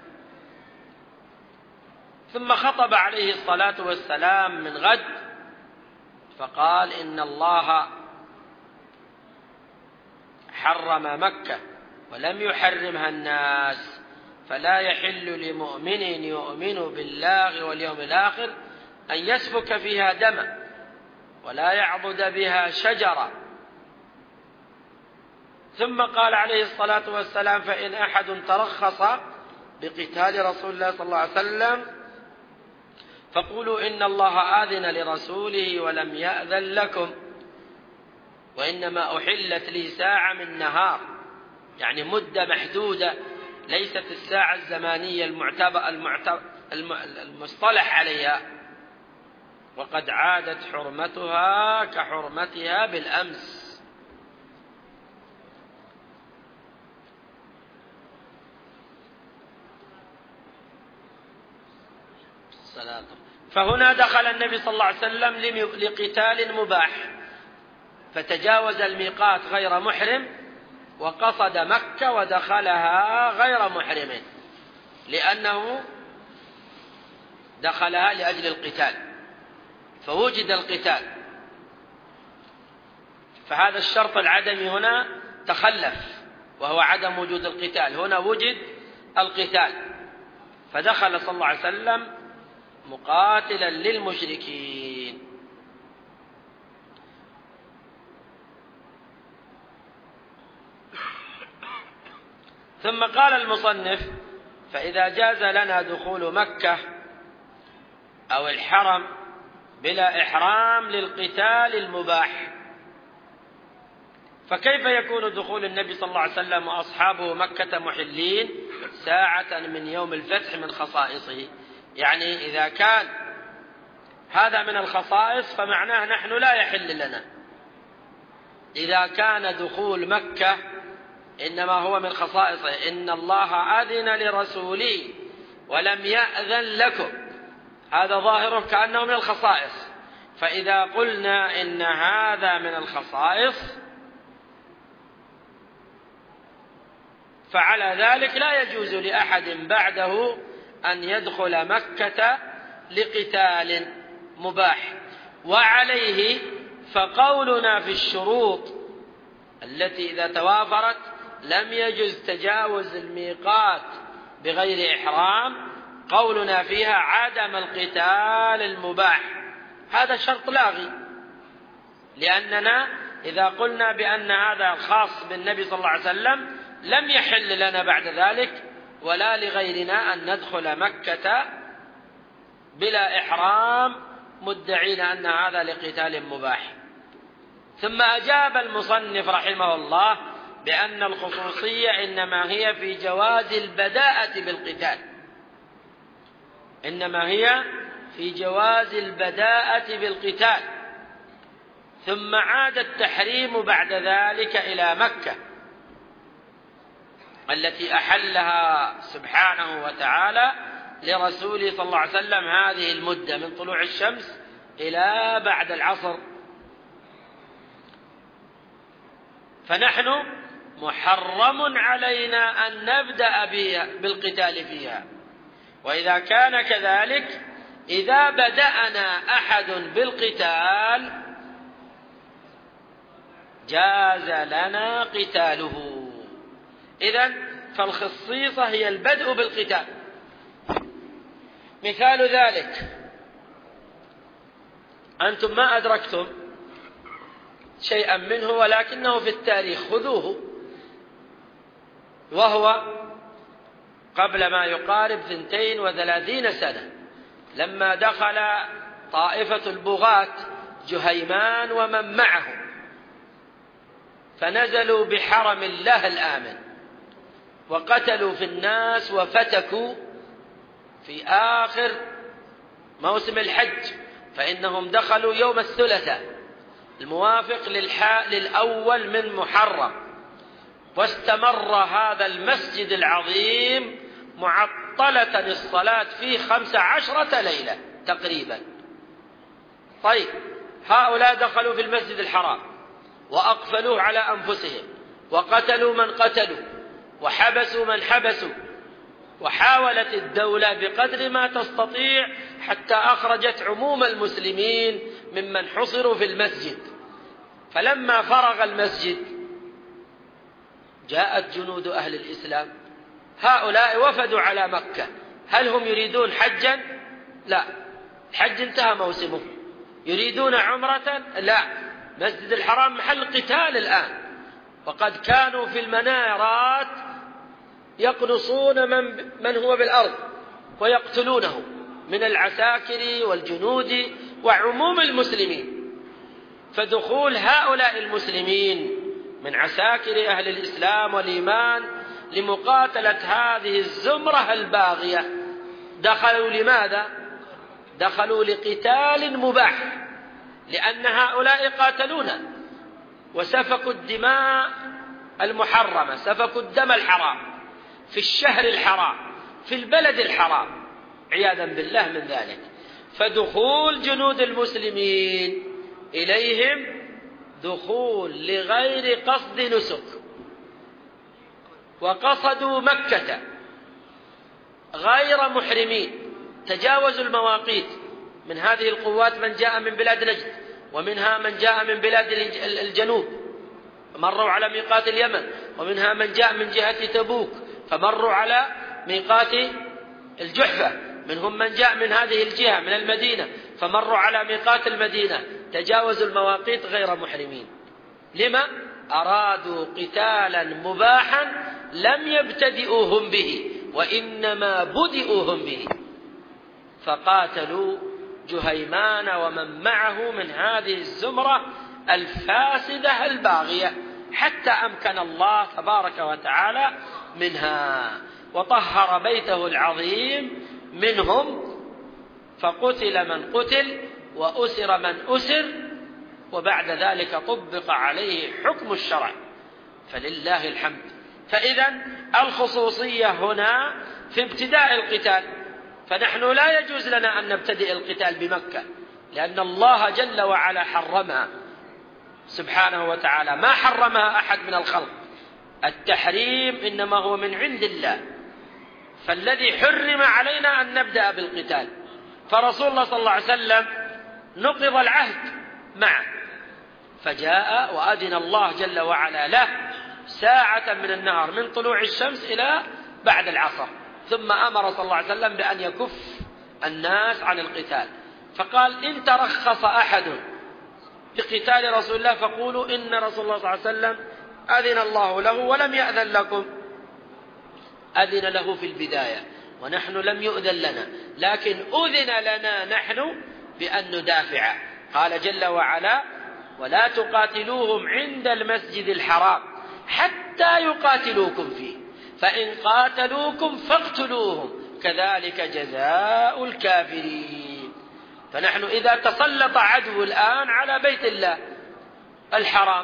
ثم خطب عليه الصلاة والسلام من غد فقال: إن الله حرم مكة ولم يحرمها الناس، فلا يحل لمؤمن يؤمن بالله واليوم الآخر أن يسفك فيها دما ولا يعضد بها شجرة. ثم قال عليه الصلاة والسلام: فإن أحد ترخص بقتال رسول الله صلى الله عليه وسلم فقولوا إن الله آذن لرسوله ولم يأذن لكم، وإنما أحلت لي ساعة من نهار، يعني مدة محدودة ليست الساعة الزمانية المصطلح عليها، وقد عادت حرمتها كحرمتها بالأمس. فهنا دخل النبي صلى الله عليه وسلم لقتال مباح، فتجاوز الميقات غير محرم وقصد مكة ودخلها غير محرم، لأنه دخلها لأجل القتال، فوجد القتال. فهذا الشرط العدمي هنا تخلف، وهو عدم وجود القتال. هنا وجد القتال، فدخل صلى الله عليه وسلم مقاتلا للمشركين. ثم قال المصنف: فإذا جاز لنا دخول مكة أو الحرم بلا إحرام للقتال المباح، فكيف يكون دخول النبي صلى الله عليه وسلم وأصحابه مكة محلين ساعة من يوم الفتح من خصائصه؟ يعني إذا كان هذا من الخصائص فمعناه نحن لا يحل لنا. إذا كان دخول مكة إنما هو من خصائصه، إن الله أذن لرسوله ولم يأذن لكم، هذا ظاهره كأنه من الخصائص. فإذا قلنا إن هذا من الخصائص فعلى ذلك لا يجوز لأحد بعده أن يدخل مكة لقتال مباح. وعليه فقولنا في الشروط التي إذا توافرت لم يجوز تجاوز الميقات بغير إحرام، قولنا فيها عدم القتال المباح، هذا شرط لاغي، لأننا إذا قلنا بأن هذا خاص بالنبي صلى الله عليه وسلم لم يحل لنا بعد ذلك ولا لغيرنا أن ندخل مكة بلا إحرام مدعين أن هذا لقتال مباح. ثم أجاب المصنف رحمه الله بأن الخصوصية إنما هي في جواز البداءة بالقتال، إنما هي في جواز البداءة بالقتال، ثم عاد التحريم بعد ذلك إلى مكة التي أحلها سبحانه وتعالى لرسوله صلى الله عليه وسلم هذه المدة من طلوع الشمس إلى بعد العصر. فنحن محرم علينا أن نبدأ بالقتال فيها. وإذا كان كذلك إذا بدأنا أحد بالقتال جاز لنا قتاله. إذن فالخصيصة هي البدء بالقتال. مثال ذلك أنتم ما أدركتم شيئا منه ولكنه في التاريخ، خذوه، وهو قبل ما يقارب ثنتين وثلاثين سنة لما دخل طائفة البغاة جهيمان ومن معه فنزلوا بحرم الله الآمن وقتلوا في الناس وفتكوا في آخر موسم الحج، فإنهم دخلوا يوم الثلاثاء الموافق للأول من محرم، واستمر هذا المسجد العظيم معطلة الصلاة فيه خمس عشرة ليلة تقريبا. طيب هؤلاء دخلوا في المسجد الحرام وأقفلوه على أنفسهم وقتلوا من قتلوا وحبسوا من حبسوا، وحاولت الدولة بقدر ما تستطيع حتى أخرجت عموم المسلمين ممن حصروا في المسجد. فلما فرغ المسجد جاءت جنود أهل الإسلام، هؤلاء وفدوا على مكة، هل هم يريدون حجا؟ لا، الحج انتهى موسمه. يريدون عمرة؟ لا، مسجد الحرام محل قتال الآن، وقد كانوا في المنارات يقنصون من, من هو بالأرض ويقتلونه من العساكر والجنود وعموم المسلمين. فدخول هؤلاء المسلمين من عساكر أهل الإسلام والإيمان لمقاتلة هذه الزمرة الباغية، دخلوا لماذا؟ دخلوا لقتال مباح، لأن هؤلاء قاتلونا وسفكوا الدماء المحرمة، سفكوا الدم الحرام في الشهر الحرام في البلد الحرام عياذا بالله من ذلك. فدخول جنود المسلمين إليهم دخول لغير قصد نسك، وقصدوا مكة غير محرمين، تجاوزوا المواقيت. من هذه القوات من جاء من بلاد نجد، ومنها من جاء من بلاد الجنوب فمروا على ميقات اليمن، ومنها من جاء من جهة تبوك فمروا على ميقات الجحفة، منهم من جاء من هذه الجهة من المدينة فمروا على ميقات المدينة، تجاوزوا المواقيت غير محرمين. لما؟ أرادوا قتالا مباحا لم يبتدئوهم به وإنما بدئوهم به، فقاتلوا جهيمان ومن معه من هذه الزمرة الفاسدة الباغية حتى أمكن الله تبارك وتعالى منها وطهر بيته العظيم منهم، فقتل من قتل وأسر من أسر، وبعد ذلك طبق عليه حكم الشرع، فلله الحمد. فإذا الخصوصية هنا في ابتداء القتال، فنحن لا يجوز لنا أن نبتدئ القتال بمكة لأن الله جل وعلا حرمها سبحانه وتعالى، ما حرمها أحد من الخلق، التحريم إنما هو من عند الله، فالذي حرم علينا أن نبدأ بالقتال. فرسول الله صلى الله عليه وسلم نقض العهد معه، فجاء وأذن الله جل وعلا له ساعة من النهار من طلوع الشمس إلى بعد العصر، ثم أمر صلى الله عليه وسلم بأن يكف الناس عن القتال، فقال إن ترخص أحد بقتال رسول الله فقولوا إن رسول الله صلى الله عليه وسلم أذن الله له ولم يأذن لكم. أذن له في البداية ونحن لم يؤذن لنا، لكن أذن لنا نحن بأن ندافع. قال جل وعلا: ولا تقاتلوهم عند المسجد الحرام حتى يقاتلوكم فيه فإن قاتلوكم فاقتلوهم كذلك جزاء الكافرين. فنحن إذا تسلط عدو الآن على بيت الله الحرام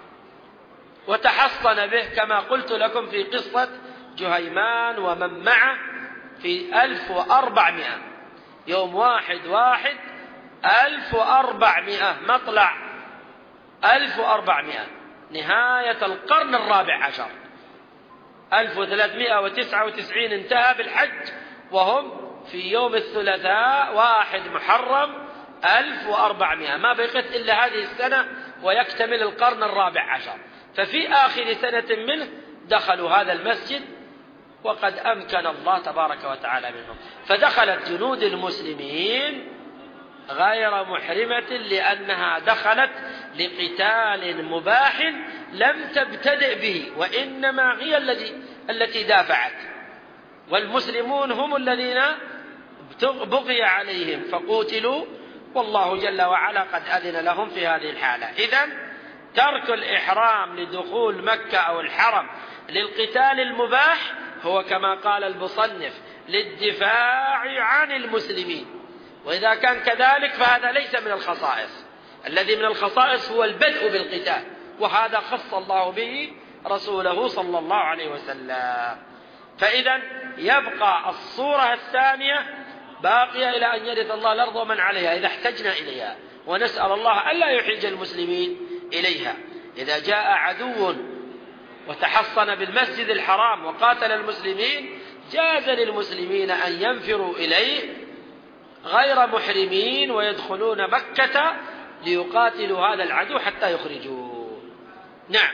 وتحصن به كما قلت لكم في قصة جهيمان ومن معه في ألف وأربعمائة، يوم واحد واحد ألف وأربعمائة، مطلع ألف وأربعمائة، نهاية القرن الرابع عشر، ألف وثلاثمائة وتسعة وتسعين انتهى بالحج، وهم في يوم الثلاثاء واحد محرم ألف وأربعمائة، ما بقيت إلا هذه السنة ويكتمل القرن الرابع عشر. ففي آخر سنة منه دخلوا هذا المسجد وقد أمكن الله تبارك وتعالى منهم، فدخلت جنود المسلمين غير محرمة لأنها دخلت لقتال مباح لم تبتدئ به، وإنما هي التي التي دافعت، والمسلمون هم الذين بغي عليهم فقوتلوا، والله جل وعلا قد أذن لهم في هذه الحالة. إذن ترك الإحرام لدخول مكة أو الحرم للقتال المباح هو كما قال المصنف للدفاع عن المسلمين، وإذا كان كذلك فهذا ليس من الخصائص. الذي من الخصائص هو البدء بالقتال، وهذا خص الله به رسوله صلى الله عليه وسلم. فإذا يبقى الصورة الثانية باقية إلى أن يرث الله الأرض ومن عليها إذا احتجنا إليها، ونسأل الله ألا يحيج المسلمين إليها. إذا جاء عدو وتحصن بالمسجد الحرام وقاتل المسلمين جاز للمسلمين أن ينفروا إليه غير محرمين ويدخلون مكة ليقاتلوا هذا العدو حتى يخرجوه. نعم.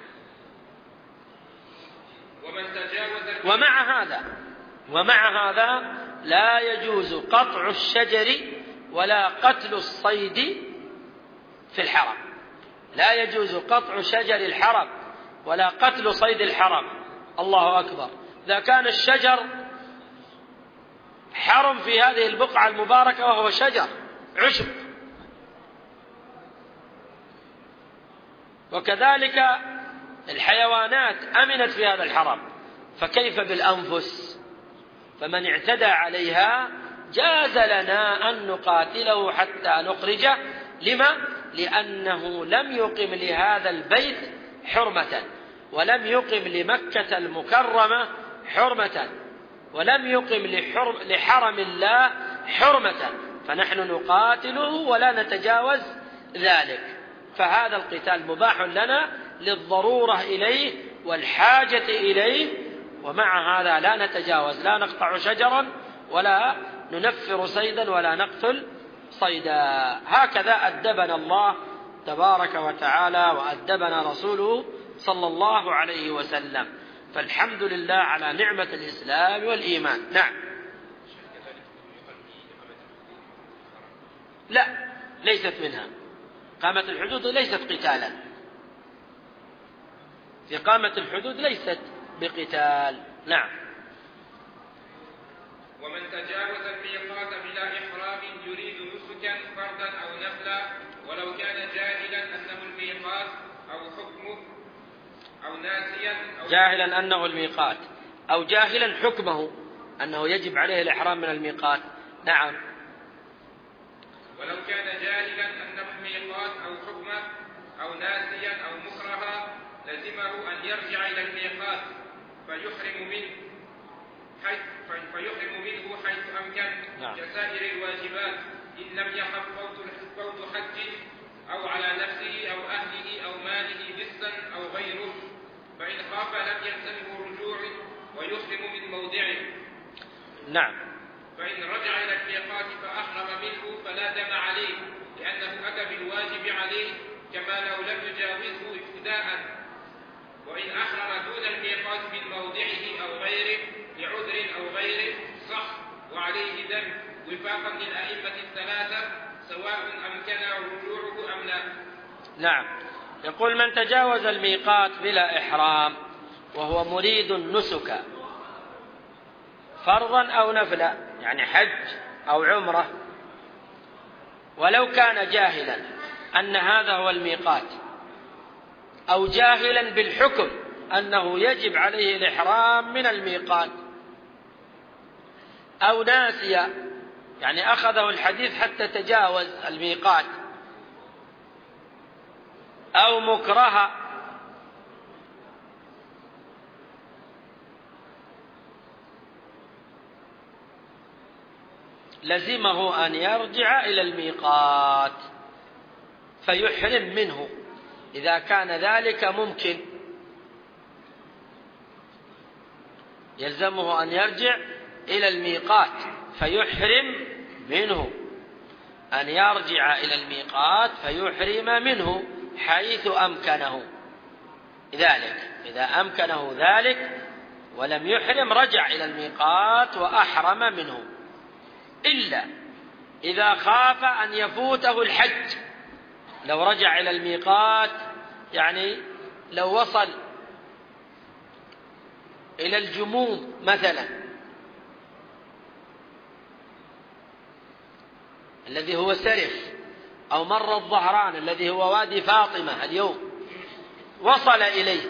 ومع هذا ومع هذا لا يجوز قطع الشجر ولا قتل الصيد في الحرم، لا يجوز قطع شجر الحرم ولا قتل صيد الحرم. الله أكبر. إذا كان الشجر حرم في هذه البقعة المباركة وهو شجر عشب، وكذلك الحيوانات أمنت في هذا الحرم، فكيف بالأنفس؟ فمن اعتدى عليها جاز لنا أن نقاتله حتى نخرجه. لما؟ لأنه لم يقم لهذا البيت حرمة، ولم يقم لمكة المكرمة حرمة، ولم يقم لحرم لحرم الله حرمة، فنحن نقاتله ولا نتجاوز ذلك. فهذا القتال مباح لنا للضرورة إليه والحاجة إليه، ومع هذا لا نتجاوز، لا نقطع شجرا ولا ننفر صيدا ولا نقتل صيدا. هكذا أدبنا الله تبارك وتعالى وأدبنا رسوله صلى الله عليه وسلم، فالحمد لله على نعمة الإسلام والإيمان. نعم. لا، ليست منها. إقامة الحدود ليست قتالا، إقامة الحدود ليست بقتال. نعم. ومن تجاوز الميقات بلا إحرام يريد نسكا فردا أو نفلا ولو كان جاهلا أنه الميقات أو حكمه أو ناسيا أو جاهلا أنه الميقات أو جاهلا حكمه أنه يجب عليه الإحرام من الميقات. نعم. ولو كان جاهلا أنه الميقات أو حكمه أو ناسيا أو مكرها لزمه أن يرجع إلى الميقات فيحرم منه حيث فيحرم منه حيث أمكن. نعم. كسائر الواجبات إن لم يخف فوت حج أو على نفسه أو أهله أو ماله لصا أو غيره، فإن خاف لم يلزمه الرجوع ويحرم من موضعه. نعم. فإن رجع إلى الميقات فأحرم منه فلا دم عليه لأنه أتى بالواجب عليه كما لو لم يجاوزه ابتداء. وإن أحرم دون الميقات من موضعه أو غيره لعذر أو غيره صح وعليه دم وفاقا للأئمة الثلاثة سواء أمكن رجوعه أم لا. نعم. يقول من تجاوز الميقات بلا إحرام وهو مريد النسك فرضا أو نفلا، يعني حج أو عمرة، ولو كان جاهلا أن هذا هو الميقات، أو جاهلا بالحكم أنه يجب عليه الإحرام من الميقات، أو ناسي يعني أخذه الحديث حتى تجاوز الميقات، أو مكره، لزمه أن يرجع إلى الميقات فيحرم منه إذا كان ذلك ممكن. يلزمه أن يرجع إلى الميقات فيحرم منه، أن يرجع إلى الميقات فيحرم منه حيث أمكنه ذلك. إذا أمكنه ذلك ولم يحرم رجع إلى الميقات وأحرم منه، إلا إذا خاف أن يفوته الحج. لو رجع إلى الميقات يعني لو وصل إلى الجموم مثلا الذي هو سرف، أو مر الظهران الذي هو وادي فاطمة اليوم، وصل إليه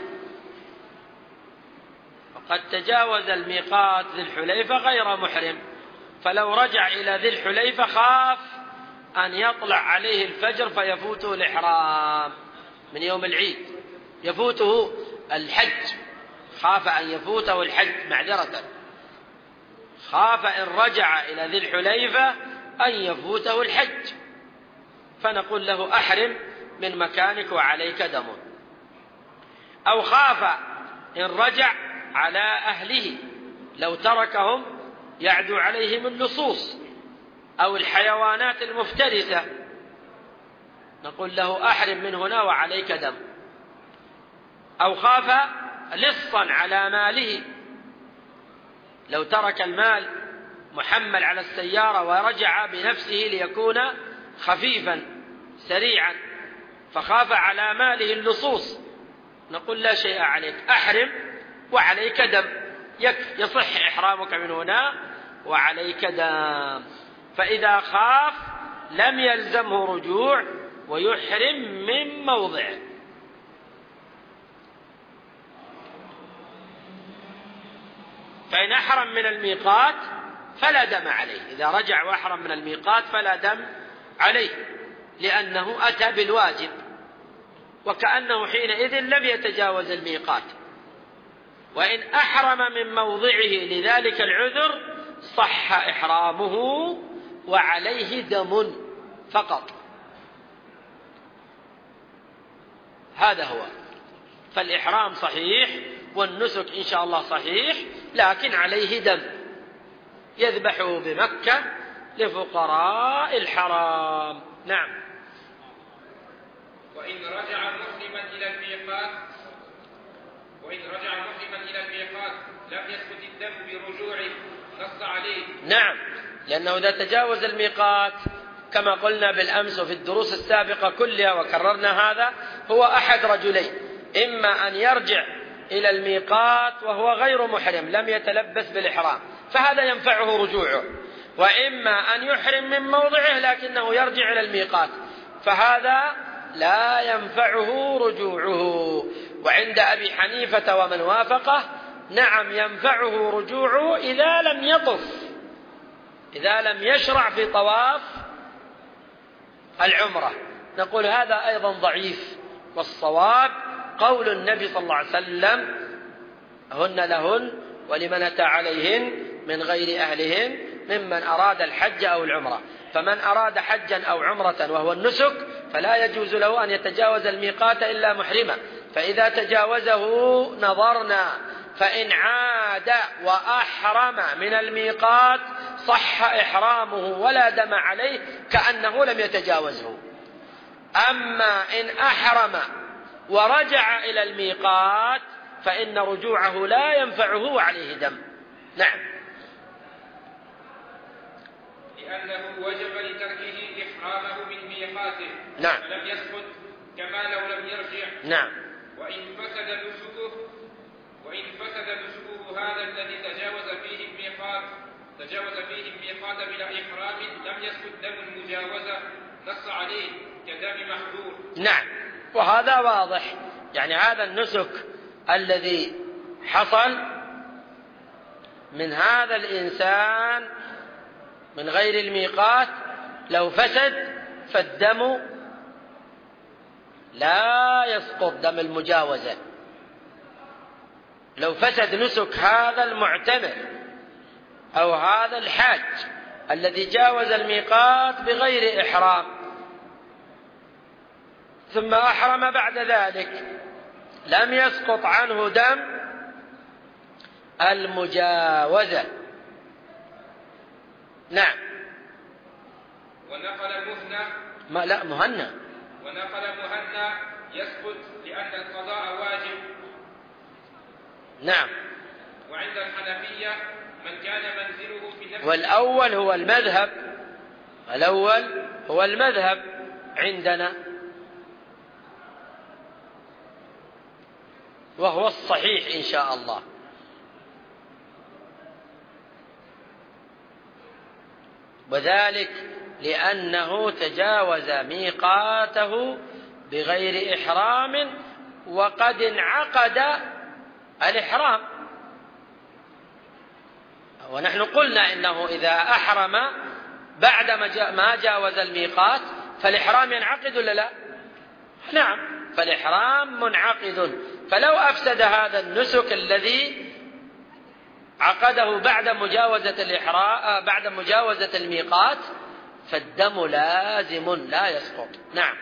وقد تجاوز الميقات ذي الحليفة غير محرم، فلو رجع إلى ذي الحليفة خاف أن يطلع عليه الفجر فيفوته الإحرام من يوم العيد، يفوته الحج، خاف أن يفوته الحج معذرة، خاف إن رجع إلى ذي الحليفة أن يفوته الحج، فنقول له أحرم من مكانك وعليك دم. أو خاف إن رجع على أهله، لو تركهم يعدو عليهم اللصوص أو الحيوانات المفترسة، نقول له أحرم من هنا وعليك دم. أو خاف لصا على ماله، لو ترك المال محمل على السيارة ورجع بنفسه ليكون خفيفا سريعا فخاف على ماله اللصوص، نقول لا شيء عليك، أحرم وعليك دم، يكفي يصح إحرامك من هنا وعليك دم. فإذا خاف لم يلزمه رجوع ويحرم من موضعه. فإن أحرم من الميقات فلا دم عليه، إذا رجع وأحرم من الميقات فلا دم عليه، لأنه أتى بالواجب وكأنه حينئذ لم يتجاوز الميقات. وإن أحرم من موضعه لذلك العذر صح إحرامه وعليه دم فقط. هذا هو، فالإحرام صحيح والنسك إن شاء الله صحيح، لكن عليه دم يذبحه بمكة لفقراء الحرام. نعم. وإن رجع محرما إلى الميقات وإن رجع محرما إلى الميقات لم يثبت الدم برجوعه، نص عليه. نعم، لأنه إذا تجاوز الميقات كما قلنا بالأمس وفي الدروس السابقة كلها وكررنا هذا، هو أحد رجلين: إما أن يرجع إلى الميقات وهو غير محرم لم يتلبس بالإحرام فهذا ينفعه رجوعه، وإما أن يحرم من موضعه لكنه يرجع إلى الميقات فهذا لا ينفعه رجوعه. وعند أبي حنيفة ومن وافقه نعم ينفعه رجوعه إذا لم يطف، إذا لم يشرع في طواف العمرة. نقول هذا أيضا ضعيف، والصواب قول النبي صلى الله عليه وسلم: هن لهن ولمن أتى عليهن من غير أهلهن ممن أراد الحج أو العمرة. فمن أراد حجا أو عمرة وهو النسك فلا يجوز له أن يتجاوز الميقات إلا محرما، فإذا تجاوزه نظرنا، فإن عاد وأحرم من الميقات صح إحرامه ولا دم عليه كأنه لم يتجاوزه. أما إن أحرم ورجع إلى الميقات فإن رجوعه لا ينفعه وعليه دم. نعم. لأنه وجب لتركه إحرامه من ميقاته، نعم، فلم يسقط كما لو لم يرجع. نعم. وإن فسد نسكه وإن فسد نسكه هذا الذي تجاوز فيه الميقات تجاوز فيه الميقات بلا إحرام لم يسقط دم المجاوزة نص عليه كدم محذور. نعم، وهذا واضح، يعني هذا النسك الذي حصل من هذا الإنسان من غير الميقات لو فسد فالدم لا يسقط، دم المجاوزة. لو فسد نسك هذا المعتمر أو هذا الحاج الذي جاوز الميقات بغير إحرام ثم أحرم بعد ذلك لم يسقط عنه دم المجاوزة. نعم. ونقل مهنة ما لا مهنة ونقل مهنة يسقط لأن القضاء واجب. نعم. وعند الحنفية من كان منزله في نفسه. والأول هو المذهب، الأول هو المذهب عندنا، وهو الصحيح إن شاء الله. وذلك لأنه تجاوز ميقاته بغير إحرام وقد انعقد الإحرام. ونحن قلنا إنه إذا أحرم بعد ما جاوز الميقات فالإحرام ينعقد ولا لا؟ نعم، فالإحرام منعقد. فلو أفسد هذا النسك الذي عقده بعد مجاوزة الإحرام بعد مجاوزة الميقات فالدم لازم لا يسقط. نعم.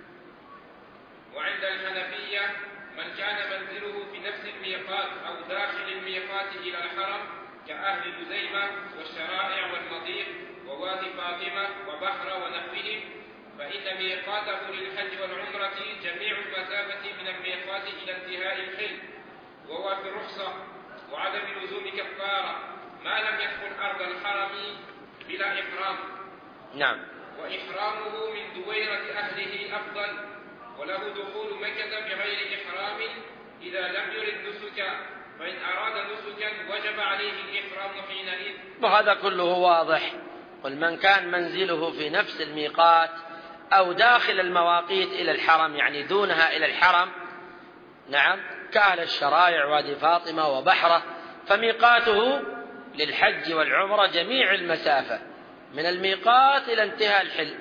وعند الحنفية من كان منزله في نفس الميقات أو داخل الميقات إلى الحرم كأهل جزيمة والشرائع والمضيق ووادي فاطمة وبحر ونحوهم فإن ميقاته للحج والعمرة جميع المسافة من الميقات إلى انتهاء الحل، وهو في الرخصة وعدم لزوم كفارة ما لم يدخل أرض الحرم بلا إحرام. نعم. وإحرامه من دويرة أهله أفضل، وله دخول مكة بغير إحرام إذا لم يرد نسكا، فإن أراد نسكا وجب عليه الإحرام حينئذ. وهذا كله واضح. قل من كان منزله في نفس الميقات أو داخل المواقيت إلى الحرم، يعني دونها إلى الحرم، نعم، كأهل الشرائع وادي فاطمة وبحرة، فميقاته للحج والعمرة جميع المسافة من الميقات إلى انتهاء الحل،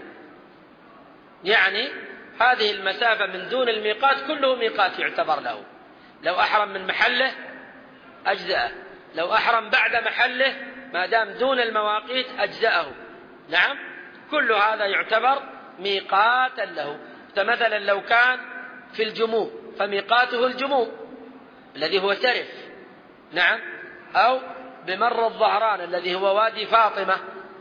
يعني هذه المسافة من دون الميقات كله ميقات يعتبر له. لو أحرم من محله أجزأه، لو أحرم بعد محله ما دام دون المواقيت أجزأه. نعم، كل هذا يعتبر ميقاتا له. فمثلا لو كان في الجموم فميقاته الجموم الذي هو سرف، نعم، أو بمر الظهران الذي هو وادي فاطمة،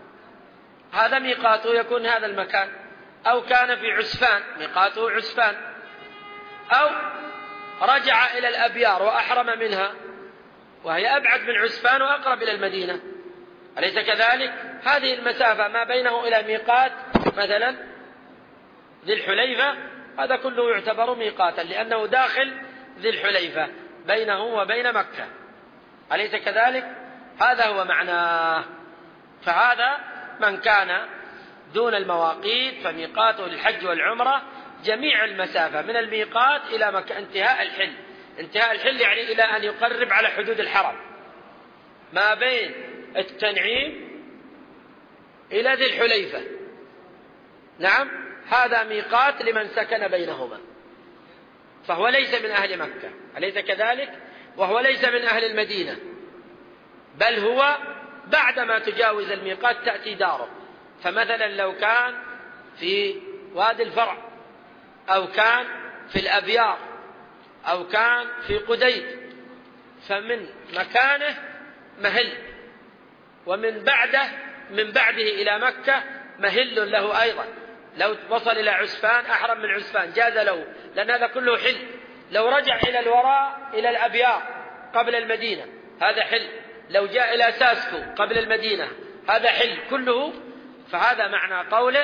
هذا ميقاته يكون هذا المكان. أو كان في عسفان ميقاته عسفان، أو رجع إلى الأبيار وأحرم منها وهي أبعد من عسفان وأقرب إلى المدينة، أليس كذلك؟ هذه المسافة ما بينه إلى ميقات مثلا ذي الحليفة هذا كله يعتبر ميقاتا لأنه داخل ذي الحليفة بينه وبين مكة، أليس كذلك؟ هذا هو معناه. فهذا من كان دون المواقيت فميقاته للحج والعمرة جميع المسافة من الميقات إلى مكة انتهاء الحل. انتهاء الحل يعني إلى أن يقرب على حدود الحرم ما بين التنعيم إلى ذي الحليفة. نعم، هذا ميقات لمن سكن بينهما، فهو ليس من أهل مكة، أليس كذلك؟ وهو ليس من أهل المدينة، بل هو بعدما تجاوز الميقات تأتي داره. فمثلا لو كان في وادي الفرع أو كان في الأبيار أو كان في قديد فمن مكانه مهل، ومن بعده من بعده إلى مكة مهل له أيضا. لو وصل إلى عسفان أحرم من عسفان جاز له لأن هذا كله حل. لو رجع إلى الوراء إلى الأبيار قبل المدينة هذا حل. لو جاء إلى ساسكو قبل المدينة هذا حل كله. فهذا معنى قوله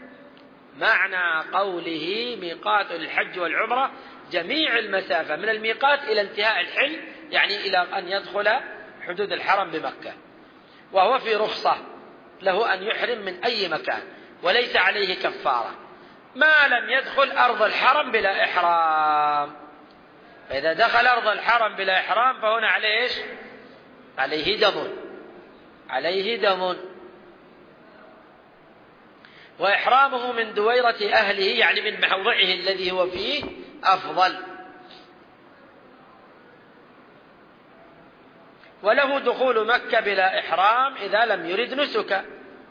معنى قوله ميقات الحج والعمرة جميع المسافة من الميقات إلى انتهاء الحل، يعني إلى أن يدخل حدود الحرم بمكة. وهو في رخصة له أن يحرم من أي مكان، وليس عليه كفارة ما لم يدخل أرض الحرم بلا إحرام. فإذا دخل أرض الحرم بلا إحرام فهنا عليه إيش؟ عليه دم، عليه دم. وإحرامه من دويرة أهله يعني من موضعه الذي هو فيه أفضل. وله دخول مكة بلا إحرام إذا لم يرد نسكا.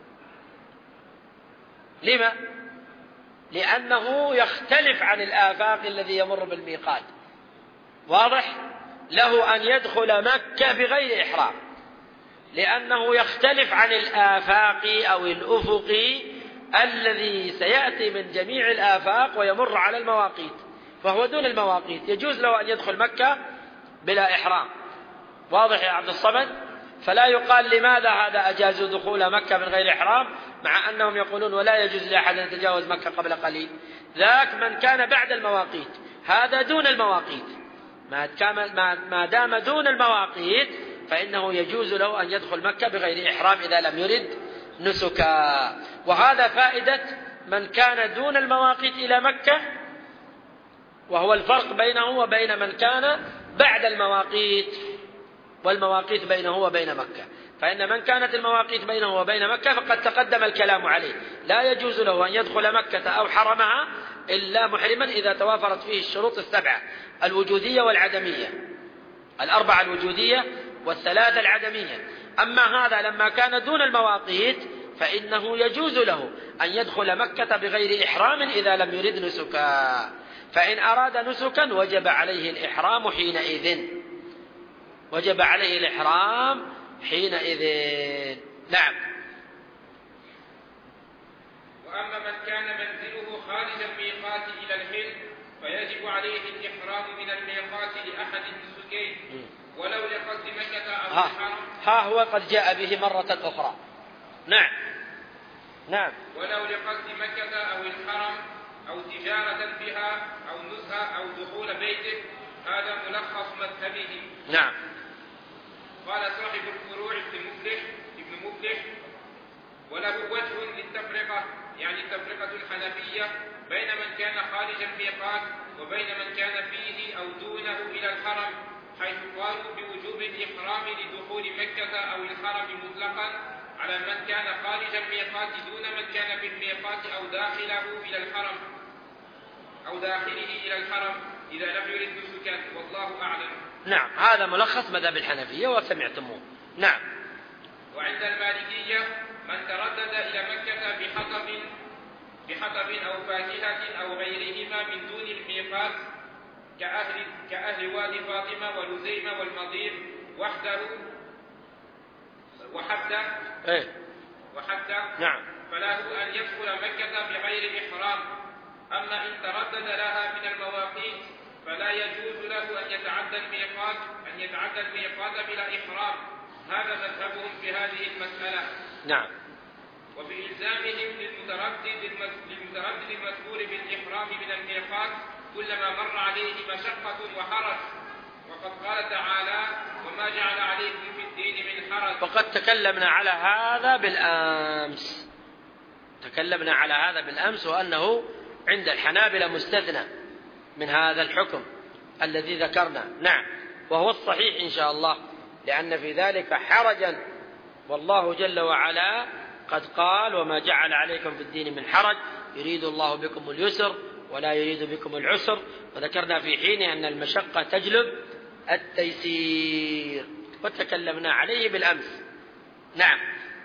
لما؟ لأنه يختلف عن الآفاق الذي يمر بالميقات. واضح؟ له أن يدخل مكة بغير إحرام لأنه يختلف عن الآفاق أو الأفق الذي سيأتي من جميع الآفاق ويمر على المواقيت، فهو دون المواقيت. يجوز له أن يدخل مكة بلا إحرام. واضح يا عبد الصمد؟ فلا يقال لماذا هذا أجازوا دخول مكة من غير إحرام مع أنهم يقولون ولا يجوز لأحد أن يتجاوز مكة قبل قليل. ذاك من كان بعد المواقيت، هذا دون المواقيت. ما دام دون المواقيت فإنه يجوز له أن يدخل مكة بغير إحرام إذا لم يرد نسكا. وهذا فائدة من كان دون المواقيت إلى مكة، وهو الفرق بينه وبين من كان بعد المواقيت، والمواقيت بينه وبين مكة. فإن من كانت المواقيت بينه وبين مكة فقد تقدم الكلام عليه، لا يجوز له أن يدخل مكة أو حرمها إلا محرما إذا توافرت فيه الشروط السبعة الوجودية والعدمية، الأربعة الوجودية والثلاثة العدمية. أما هذا لما كان دون المواقيت فإنه يجوز له أن يدخل مكة بغير إحرام إذا لم يرد نسكا. فإن أراد نسكا وجب عليه الإحرام حينئذ، وجب عليه الإحرام حينئذ. نعم. وأما من كان منزله خارج الميقات إلى الحل فيجب عليه الإحرام من الميقات لأحد النسكين ولو لقصد مكة أو ها. الحرم. ها هو قد جاء به مرة أخرى. نعم نعم. ولو لقصد مكة أو الحرم أو تجارة بها أو نزهة أو دخول بيته، هذا ملخص مذهبه. نعم. قال صاحب الفروع ابن مفلح ابن مفلح وله وجه للتفرقة، يعني التفرقة الحنفية بين من كان خارج الميقات وبين من كان فيه أو دونه إلى الحرم، حيث قالوا بوجوب الإحرام لدخول مكة أو الحرم مطلقا على من كان خارج الميقات دون من كان في الميقات أو داخله إلى الحرم أو داخله إلى الحرم إذا لم يرد نسكا، والله أعلم. نعم، هذا ملخص مذهب الحنفية وسمعتموه. نعم. وعند المالكية من تردد إلى مكة بحطب بحطب أو فاكهة أو غيرهما من دون الميقات كأهل, كأهل وادي فاطمة ولزيمة والمضير وحده وحده إيه؟ وحده نعم. فله أن يدخل مكة بغير إحرام. أما إن تردد لها من المواقيت فلا يجوز له أن يتعدى الميقات أن يتعدى الميقات بلا إحرام. هذا مذهبهم في هذه المسألة. نعم. وبإلزامهم للمتردد للمتردد المذكور بالإحرام من الميقات كلما مر عليه مشقة وحرج، وقد قال تعالى وما جعل عليكم في الدين من حرج. وقد تكلمنا على هذا بالأمس تكلمنا على هذا بالأمس وأنه عند الحنابلة مستثنى من هذا الحكم الذي ذكرنا. نعم، وهو الصحيح إن شاء الله، لأن في ذلك حرجا، والله جل وعلا قد قال وما جعل عليكم في الدين من حرج يريد الله بكم اليسر ولا يريد بكم العسر. وذكرنا في حين أن المشقة تجلب التيسير، وتكلمنا عليه بالأمس. نعم.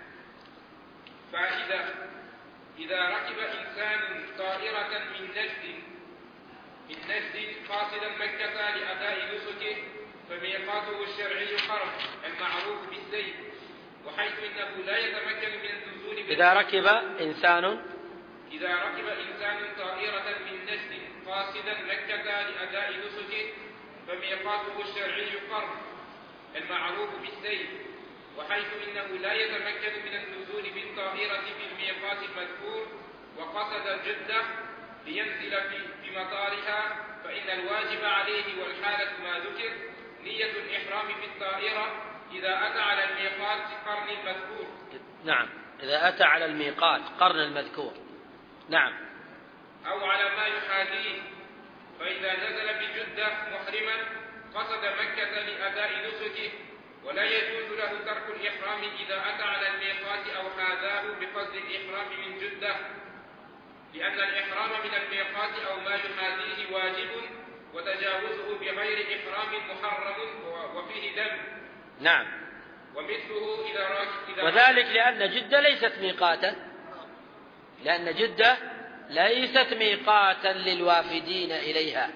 فإذا إذا ركب إنسان طائرة من نجد من نجد قاصدا مكة لأداء نسكه فميقاته الشرعي قرب المعروف بالسيف، وحيث إنه لا يتمكن من النزول إذا ركب إنسان إذا ركب إنسان طائرة من نجد قاصدا مكة لأداء نسكه فميقاته الشرعي قرب المعروف بالسيف، وحيث إنه لا يتمكن من النزول بالطائرة في الميقات المذكور وقصد جدة لينزل في بمطارها، فإن الواجب عليه والحالة ما ذكر نية الإحرام في الطائرة إذا أتى على الميقات قرن المذكور. نعم. إذا أتى على الميقات قرن المذكور. نعم. أو على ما يحاذيه، فإذا نزل بجدة محرما قصد مكة لأداء نسكه، ولا يجوز له ترك الإحرام إذا أتى على الميقات أو حاذاه بقصد الإحرام من جدة، لأن الإحرام من الميقات أو ما يحاذيه واجب، وتجاوزه بغير إحرام محرم وفيه دم. نعم. ومثله إذا راكب، وذلك لأن جدة ليست ميقاتا، لأن جدة ليست ميقاتا للوافدين إليها.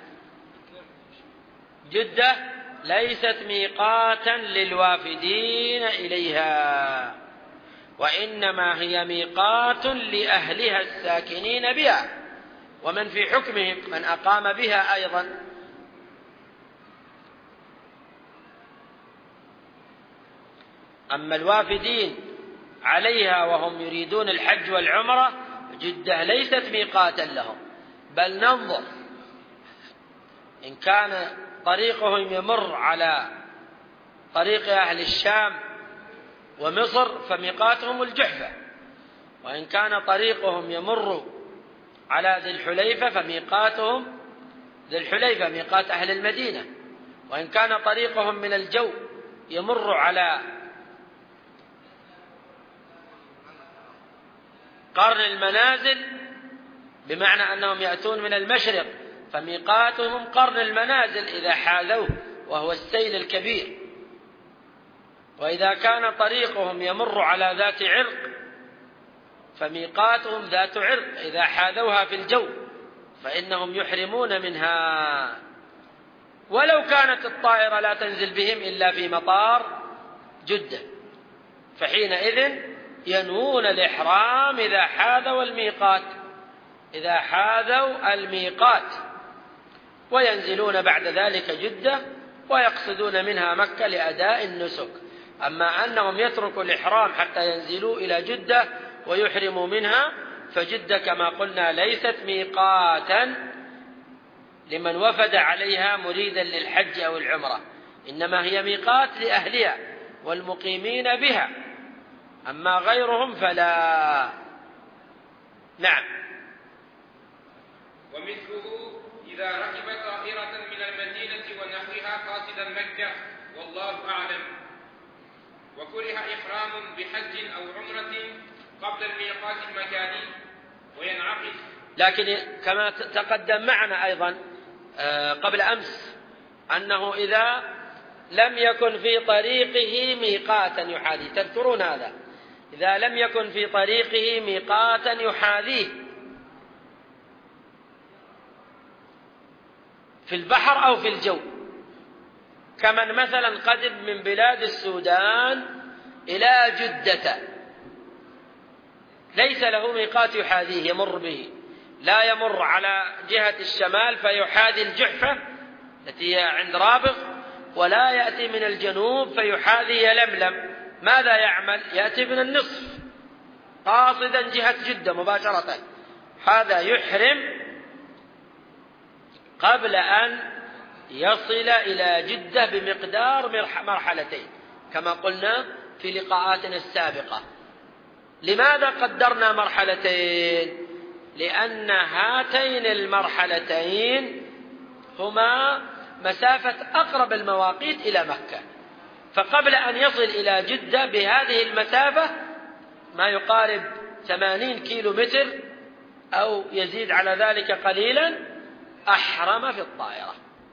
جدة ليست ميقاتا للوافدين إليها، وإنما هي ميقات لأهلها الساكنين بها ومن في حكمهم من أقام بها أيضا. أما الوافدين عليها وهم يريدون الحج والعمرة، جدة ليست ميقاتا لهم، بل ننظر إن كان طريقهم يمر على طريق أهل الشام ومصر فميقاتهم الجحفة، وإن كان طريقهم يمر على ذي الحليفة فميقاتهم ذي الحليفة ميقات أهل المدينة، وإن كان طريقهم من الجو يمر على قرن المنازل بمعنى أنهم يأتون من المشرق فميقاتهم قرن المنازل إذا حاذوه وهو السيل الكبير، وإذا كان طريقهم يمر على ذات عرق فميقاتهم ذات عرق إذا حاذوها في الجو فإنهم يحرمون منها، ولو كانت الطائرة لا تنزل بهم إلا في مطار جدة، فحينئذ ينوون الإحرام إذا حاذوا الميقات إذا حاذوا الميقات وينزلون بعد ذلك جدة ويقصدون منها مكة لأداء النسك. أما أنهم يتركوا الإحرام حتى ينزلوا إلى جدة ويحرموا منها، فجدة كما قلنا ليست ميقاتا لمن وفد عليها مريدا للحج أو العمرة، إنما هي ميقات لأهلها والمقيمين بها، أما غيرهم فلا. نعم. ومثله إذا ركب طائرة من المدينة ونحوها قاصدا مكة، والله أعلم. وكره إحرام بحج أو عمرة قبل الميقات المكاني وينعقد، لكن كما تقدم معنا أيضا قبل أمس أنه إذا لم يكن في طريقه ميقاتا يحاذيه، تذكرون هذا، إذا لم يكن في طريقه ميقاتا يحاذيه في البحر أو في الجو، كمن مثلا قدم من بلاد السودان إلى جدة ليس له ميقات يحاذيه يمر به، لا يمر على جهة الشمال فيحاذي الجحفة التي هي عند رابغ، ولا يأتي من الجنوب فيحاذي يلملم، ماذا يعمل؟ يأتي من النصف قاصدا جهة جدة مباشرة، هذا يحرم قبل أن يصل إلى جدة بمقدار مرحلتين كما قلنا في لقاءاتنا السابقة. لماذا قدرنا مرحلتين؟ لأن هاتين المرحلتين هما مسافة أقرب المواقيت إلى مكة، فقبل أن يصل إلى جدة بهذه المسافة ما يقارب ثمانين كيلو متر أو يزيد على ذلك قليلا أحرم في الطائرة.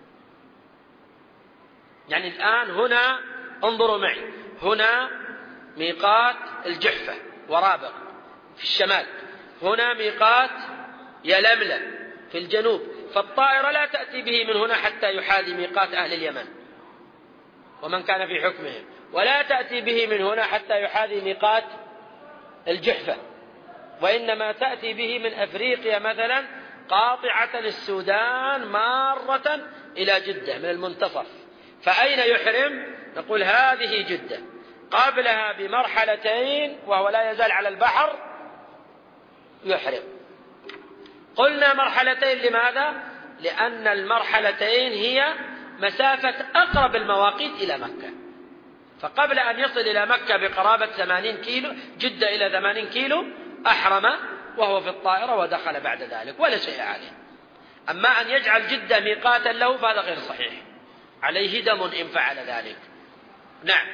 يعني الآن هنا انظروا معي، هنا ميقات الجحفة ورابغ في الشمال، هنا ميقات يلملم في الجنوب، فالطائرة لا تأتي به من هنا حتى يحاذي ميقات أهل اليمن ومن كان في حكمهم، ولا تأتي به من هنا حتى يحاذي ميقات الجحفة، وإنما تأتي به من أفريقيا مثلا قاطعة السودان مارة إلى جدة من المنتصف. فأين يحرم؟ نقول هذه جدة، قبلها بمرحلتين وهو لا يزال على البحر يحرم. قلنا مرحلتين لماذا؟ لأن المرحلتين هي مسافة أقرب المواقيت إلى مكة، فقبل أن يصل إلى مكة بقرابة ثمانين كيلو، جدة إلى ثمانين كيلو، أحرم وهو في الطائرة ودخل بعد ذلك ولا شيء عليه. أما أن يجعل جدة ميقاتا له فهذا غير صحيح، عليه دم إن فعل ذلك. نعم.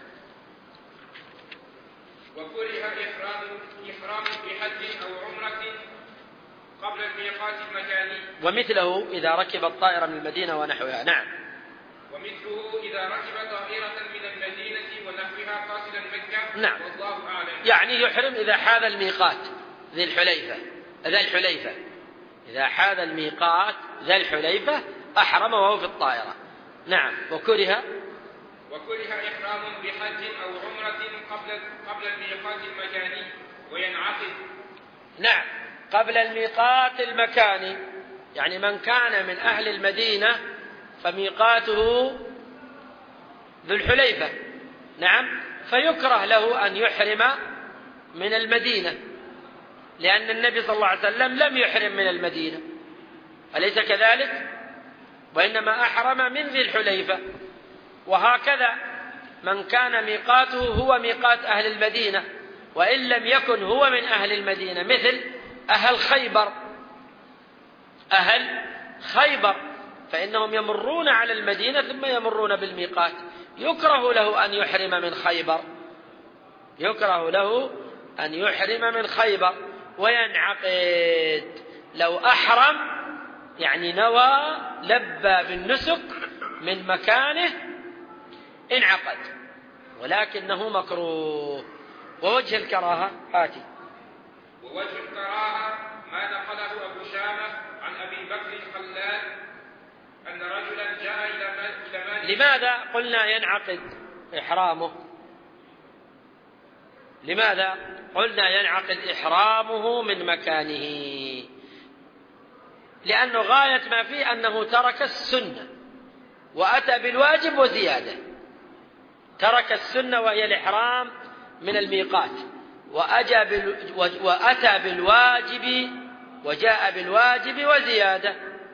وكره إحرام إحرام بحج أو عمرة قبل الميقات المكاني، ومثله إذا ركب الطائرة من المدينة ونحوها. نعم. ومثله إذا ركب طائرة من المدينة ونحوها قاصدا مكة. نعم. والله أعلم. يعني يحرم إذا حاذ الميقات ذي الحليفة ذا الحليفة إذا حاذ الميقات ذا الحليفة أحرم وهو في الطائرة. نعم. وكره وكره إحرام بحج أو عمرة قبل قبل الميقات المكاني وينعقد. نعم. قبل الميقات المكاني يعني من كان من أهل المدينة فميقاته ذو الحليفة. نعم. فيكره له أن يحرم من المدينة، لأن النبي صلى الله عليه وسلم لم يحرم من المدينة، أليس كذلك؟ وإنما أحرم من ذي الحليفة. وهكذا من كان ميقاته هو ميقات أهل المدينة وإن لم يكن هو من أهل المدينة، مثل أهل خيبر أهل خيبر فإنهم يمرون على المدينة ثم يمرون بالميقات، يكره له أن يحرم من خيبر يكره له أن يحرم من خيبر وينعقد. لو أحرم يعني نوى لبى بالنسك من مكانه انعقد، ولكنه مكروه. ووجه الكراهة آتي. ووجه الكراهة ما نقله أبو شامة عن أبي بكر الخلال أن رجلا جاء إلى مالك. لماذا قلنا ينعقد إحرامه؟ لماذا قلنا ينعقد إحرامه من مكانه؟ لأنه غاية ما فيه أنه ترك السنة وأتى بالواجب وزيادة. ترك السنة وهي الإحرام من الميقات وأتى بالواجب وجاء بالواجب وزيادة.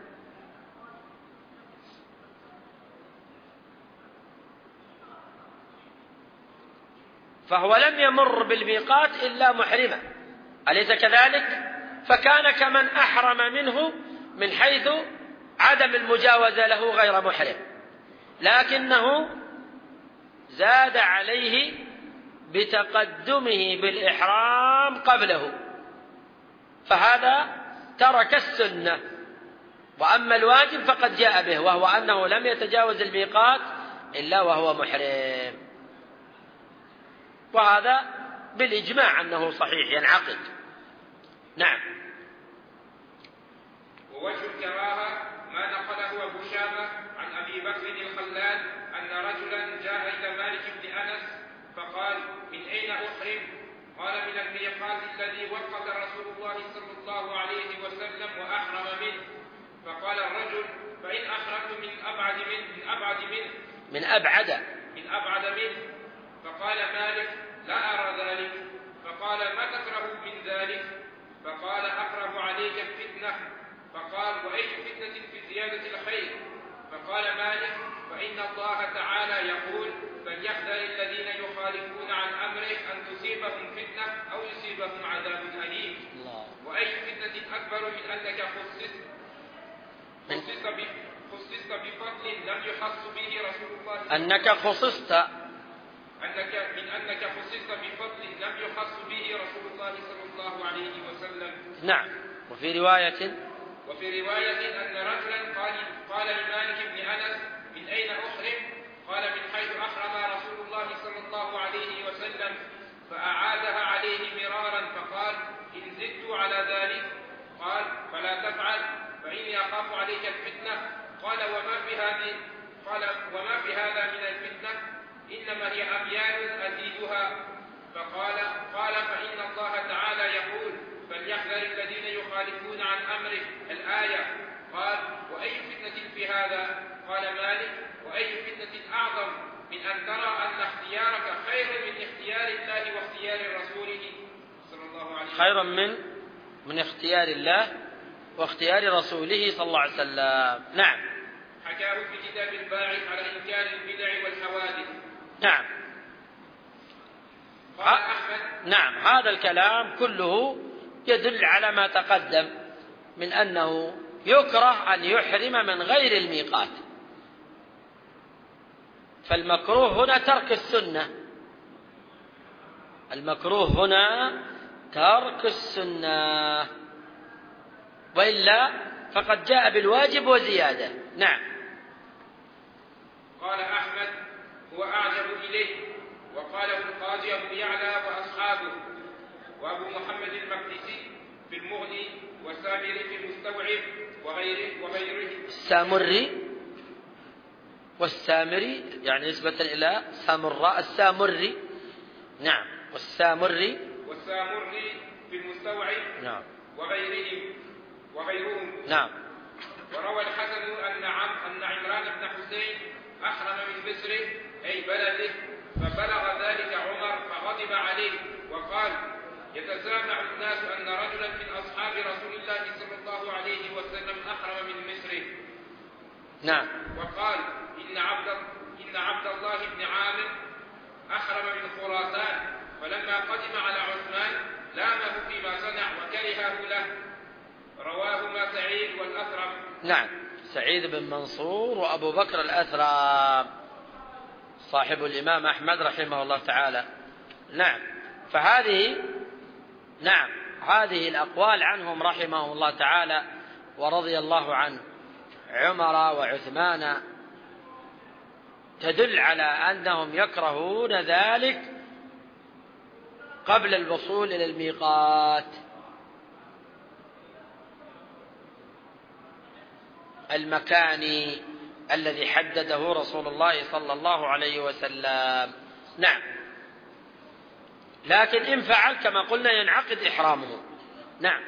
فهو لم يمر بالميقات إلا محرما، أليس كذلك؟ فكان كمن أحرم منه من حيث عدم المجاوزة له غير محرم، لكنه زاد عليه بتقدمه بالإحرام قبله، فهذا ترك السنة. وأما الواجب فقد جاء به، وهو أنه لم يتجاوز الميقات إلا وهو محرم، وهذا بالإجماع أنه صحيح ينعقد. نعم. ووجه الكراهة ما نقله أبو شامة عن أبي بكر الخلال أن رجلا جاء إلى مالك بن أنس فقال: من أين أحرم؟ قال: من الميقات الذي وقت رسول الله صلى الله عليه وسلم وأحرم منه. فقال الرجل: فإن أحرمت من أبعد منه من أبعد منه من أبعد من أبعد منه. فقال مالك: لا أرى ذلك. فقال: ما تكره من ذلك؟ فقال: أقرب عليك الفتنة. فقال: وأي فتنة في زيادة الخير؟ فقال مالك: فإن الله تعالى يقول: فليحذر الذين يخالفون عن أمره أن تصيبهم فتنة أو يصيبهم عذاب أليم. وأي فتنة أكبر من أنك خصصت خصصت بفضل لم يخص به رسول الله أنك خصصت أنك من أنك خصصت بفضل لم يخص به رسول الله صلى الله عليه وسلم. نعم. وفي رواية وفي رواية أن رجلا قال قال لمالك بن أنس: من أين أحرم؟ قال: من حيث أحرم رسول الله صلى الله عليه وسلم. فأعادها عليه مرارا فقال: إن زدت على ذلك. قال: فلا تفعل فإني أخاف عليك الفتنة. قال: وما في هذه قال وما في هذا من الفتنة؟ إنما هي أميال أزيدها. فقال قال فإن الله تعالى يقول: فليحذر الذين يخالفون عن أمره. الآية. قال: وأي فتنة في هذا؟ قال مالك: وأي فتنة أعظم من أن ترى أن اختيارك خير من اختيار الله واختيار رسوله صلى الله عليه وسلم. خير من من اختيار الله واختيار رسوله صلى الله عليه وسلم. نعم. حكاه في كتاب الباعث على إنكار البدع والحوادث. نعم. قال أحمد. نعم، هذا الكلام كله يدل على ما تقدم من أنه يكره أن يحرم من غير الميقات. فالمكروه هنا ترك السنة، المكروه هنا ترك السنة، وإلا فقد جاء بالواجب وزيادة. نعم. قال أحمد: هو أعجب إليه، وقاله القاضي أبو يعلى وأصحابه، وأبو محمد المقدسي في المغني، والسامري في المستوعب، وغيره وغيره. السامري والسامري يعني نسبة إلى سامراء، السامري. نعم. والسامري والسامري في المستوعب. نعم. وغيرهم وغيرهم. نعم. وروى الحسن أن عم أن عمران بن حسين أحرم من مصر أي بلده، فبلغ ذلك عمر فغضب عليه وقال: يتسامع الناس أن رجلا من أصحاب رسول الله صلى الله عليه وسلم أحرم من مصر. نعم. وقال: إن عبد إن عبد الله بن عامر أحرم من خراسان، فلما قدم على عثمان لامه فيما صنع وكرهه له. رواهما سعيد والأثرم. نعم، سعيد بن منصور وأبو بكر الأثرم صاحب الإمام أحمد رحمه الله تعالى. نعم. فهذه نعم هذه الأقوال عنهم رحمهم الله تعالى ورضي الله عنه عمر وعثمان تدل على أنهم يكرهون ذلك قبل الوصول إلى الميقات المكاني الذي حدده رسول الله صلى الله عليه وسلم. نعم. لكن إن فعل كما قلنا ينعقد إحرامه. نعم.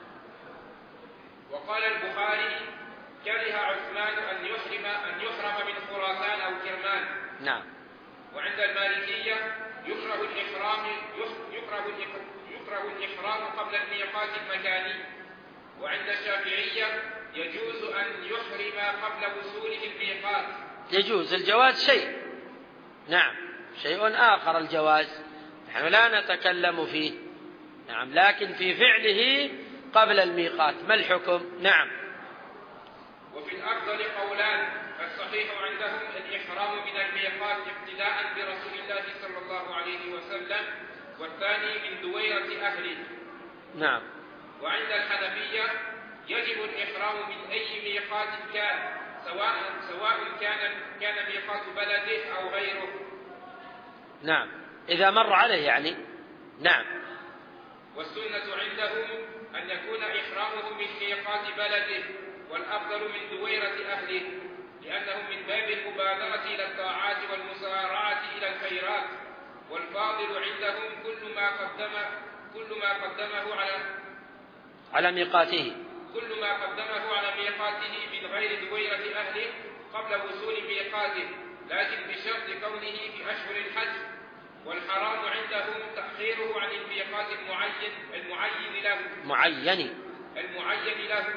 وقال البخاري: كره عثمان أن يحرم أن يحرم من خراسان أو كرمان. نعم. وعند المالكية يكره الإحرام يكره يكره الإحرام قبل الميقات المكاني. وعند الشافعية يجوز أن يحرم قبل وصوله الميقات. يجوز الجواز شيء. نعم، شيء آخر الجواز نحن لا نتكلم فيه. نعم، لكن في فعله قبل الميقات ما الحكم؟ نعم. وفي الأفضل قولان: الصحيح عندهم الإحرام من الميقات ابتداء برسول الله صلى الله عليه وسلم، والثاني من دويرة أهله. نعم. وعند الحنفية يجب الإحرام من أي ميقات كان، سواء سواء كان كان ميقات بلده أو غيره. نعم، إذا مر عليه يعني. نعم. والسنة عندهم أن يكون إحرامه من ميقات بلده، والأفضل من دويرة أهله، لأنه من باب المبادرة إلى الطاعات والمسارعة إلى الخيرات. والفاضل عندهم كل ما قدم كل ما قدمه على على ميقاته كل ما قدمه على ميقاته من غير دويرة أهله قبل وصول ميقاته، لكن بشرط كونه في أشهر الحج. والحرام عندهم تأخيره عن الميقات المعين المعين له معين المعين له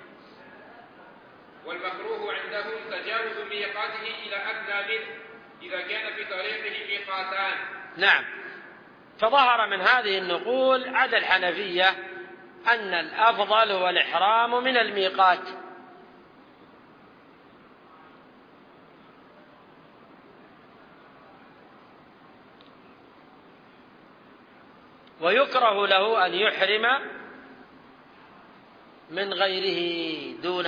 والمكروه عندهم تجاوز ميقاته إلى أدنى منه إذا كان في طريقه ميقاتان. نعم. فظهر من هذه النقول عند الحنفية أن الأفضل هو الإحرام من الميقات. ويكره له أن يحرم من غيره دون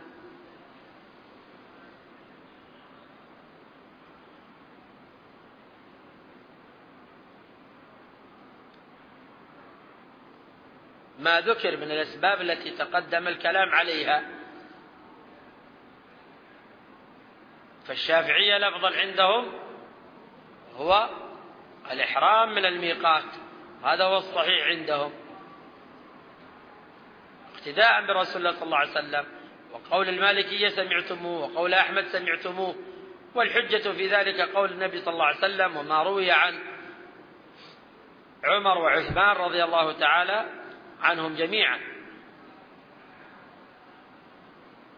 ما ذكر من الأسباب التي تقدم الكلام عليها. فالشافعية الأفضل عندهم هو الإحرام من الميقات، هذا هو الصحيح عندهم اقتداء برسول الله صلى الله عليه وسلم. وقول المالكية سمعتموه، وقول أحمد سمعتموه، والحجة في ذلك قول النبي صلى الله عليه وسلم وما روي عن عمر وعثمان رضي الله تعالى عنهم جميعا.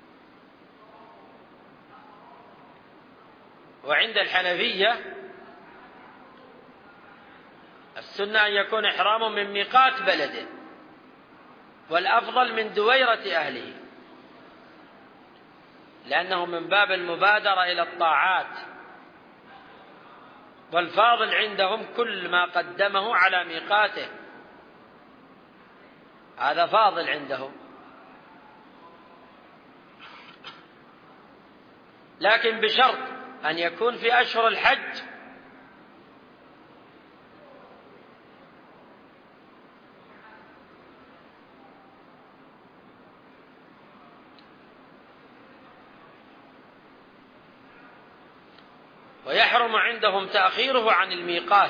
وعند الحنفية السنة أن يكون إحرامه من ميقات بلده، والأفضل من دويرة أهله، لأنه من باب المبادرة إلى الطاعات، والفاضل عندهم كل ما قدمه على ميقاته، هذا فاضل عندهم. لكن بشرط أن يكون في أشهر الحج ويحرم عندهم تأخيره عن الميقات.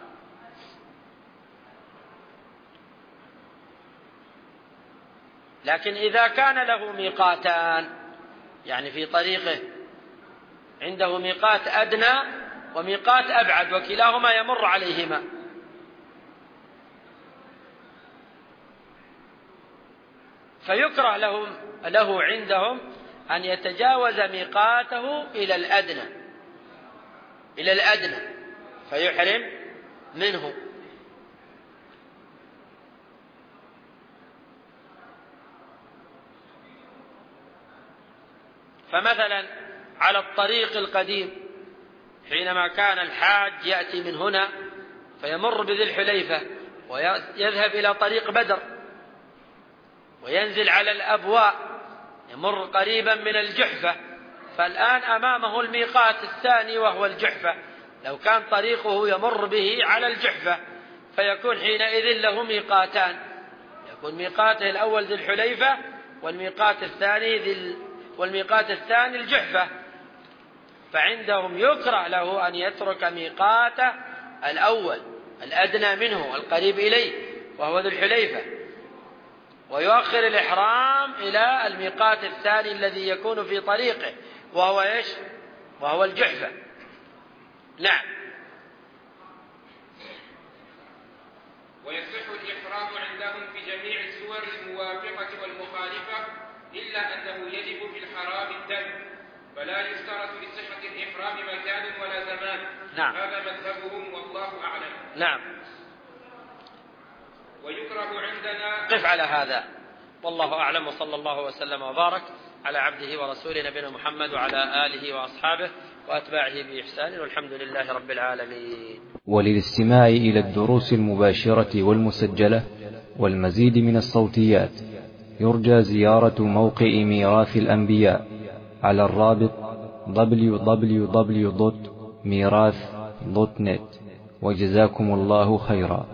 لكن إذا كان له ميقاتان، يعني في طريقه عنده ميقات أدنى وميقات أبعد وكلاهما يمر عليهما، فيكره له, له عندهم أن يتجاوز ميقاته إلى الأدنى إلى الأدنى فيحرم منه. فمثلا على الطريق القديم حينما كان الحاج يأتي من هنا فيمر بذي الحليفة ويذهب إلى طريق بدر وينزل على الأبواء، يمر قريبا من الجحفة، فالآن أمامه الميقات الثاني وهو الجحفة، لو كان طريقه يمر به على الجحفة فيكون حينئذ له ميقاتان، يكون ميقاته الأول ذي الحليفة والميقات الثاني ذي والميقات الثاني الجحفة، فعندهم يكره له أن يترك ميقاته الأول الأدنى منه القريب إليه وهو ذي الحليفة، ويؤخر الإحرام إلى الميقات الثاني الذي يكون في طريقه وهو إيش؟ وهو الجحفة. نعم. ويصح الإحرام عندهم في جميع السور الموافقة والمخالفة، إلا أنه يجب في الحرام الدم، فلا يشترط لصحة الإحرام مكان ولا زمان. نعم. هذا مذهبهم والله أعلم. نعم. ويكره عندنا. قف على هذا، والله أعلم، وصلى الله وسلم وبارك على عبده ورسوله نبينا محمد وعلى آله وأصحابه وأتباعه بإحسان، والحمد لله رب العالمين. وللاستماع إلى الدروس المباشرة والمسجلة والمزيد من الصوتيات يرجى زيارة موقع ميراث الأنبياء على الرابط دبليو دبليو دبليو دوت ميراث دوت نت. وجزاكم الله خيرا.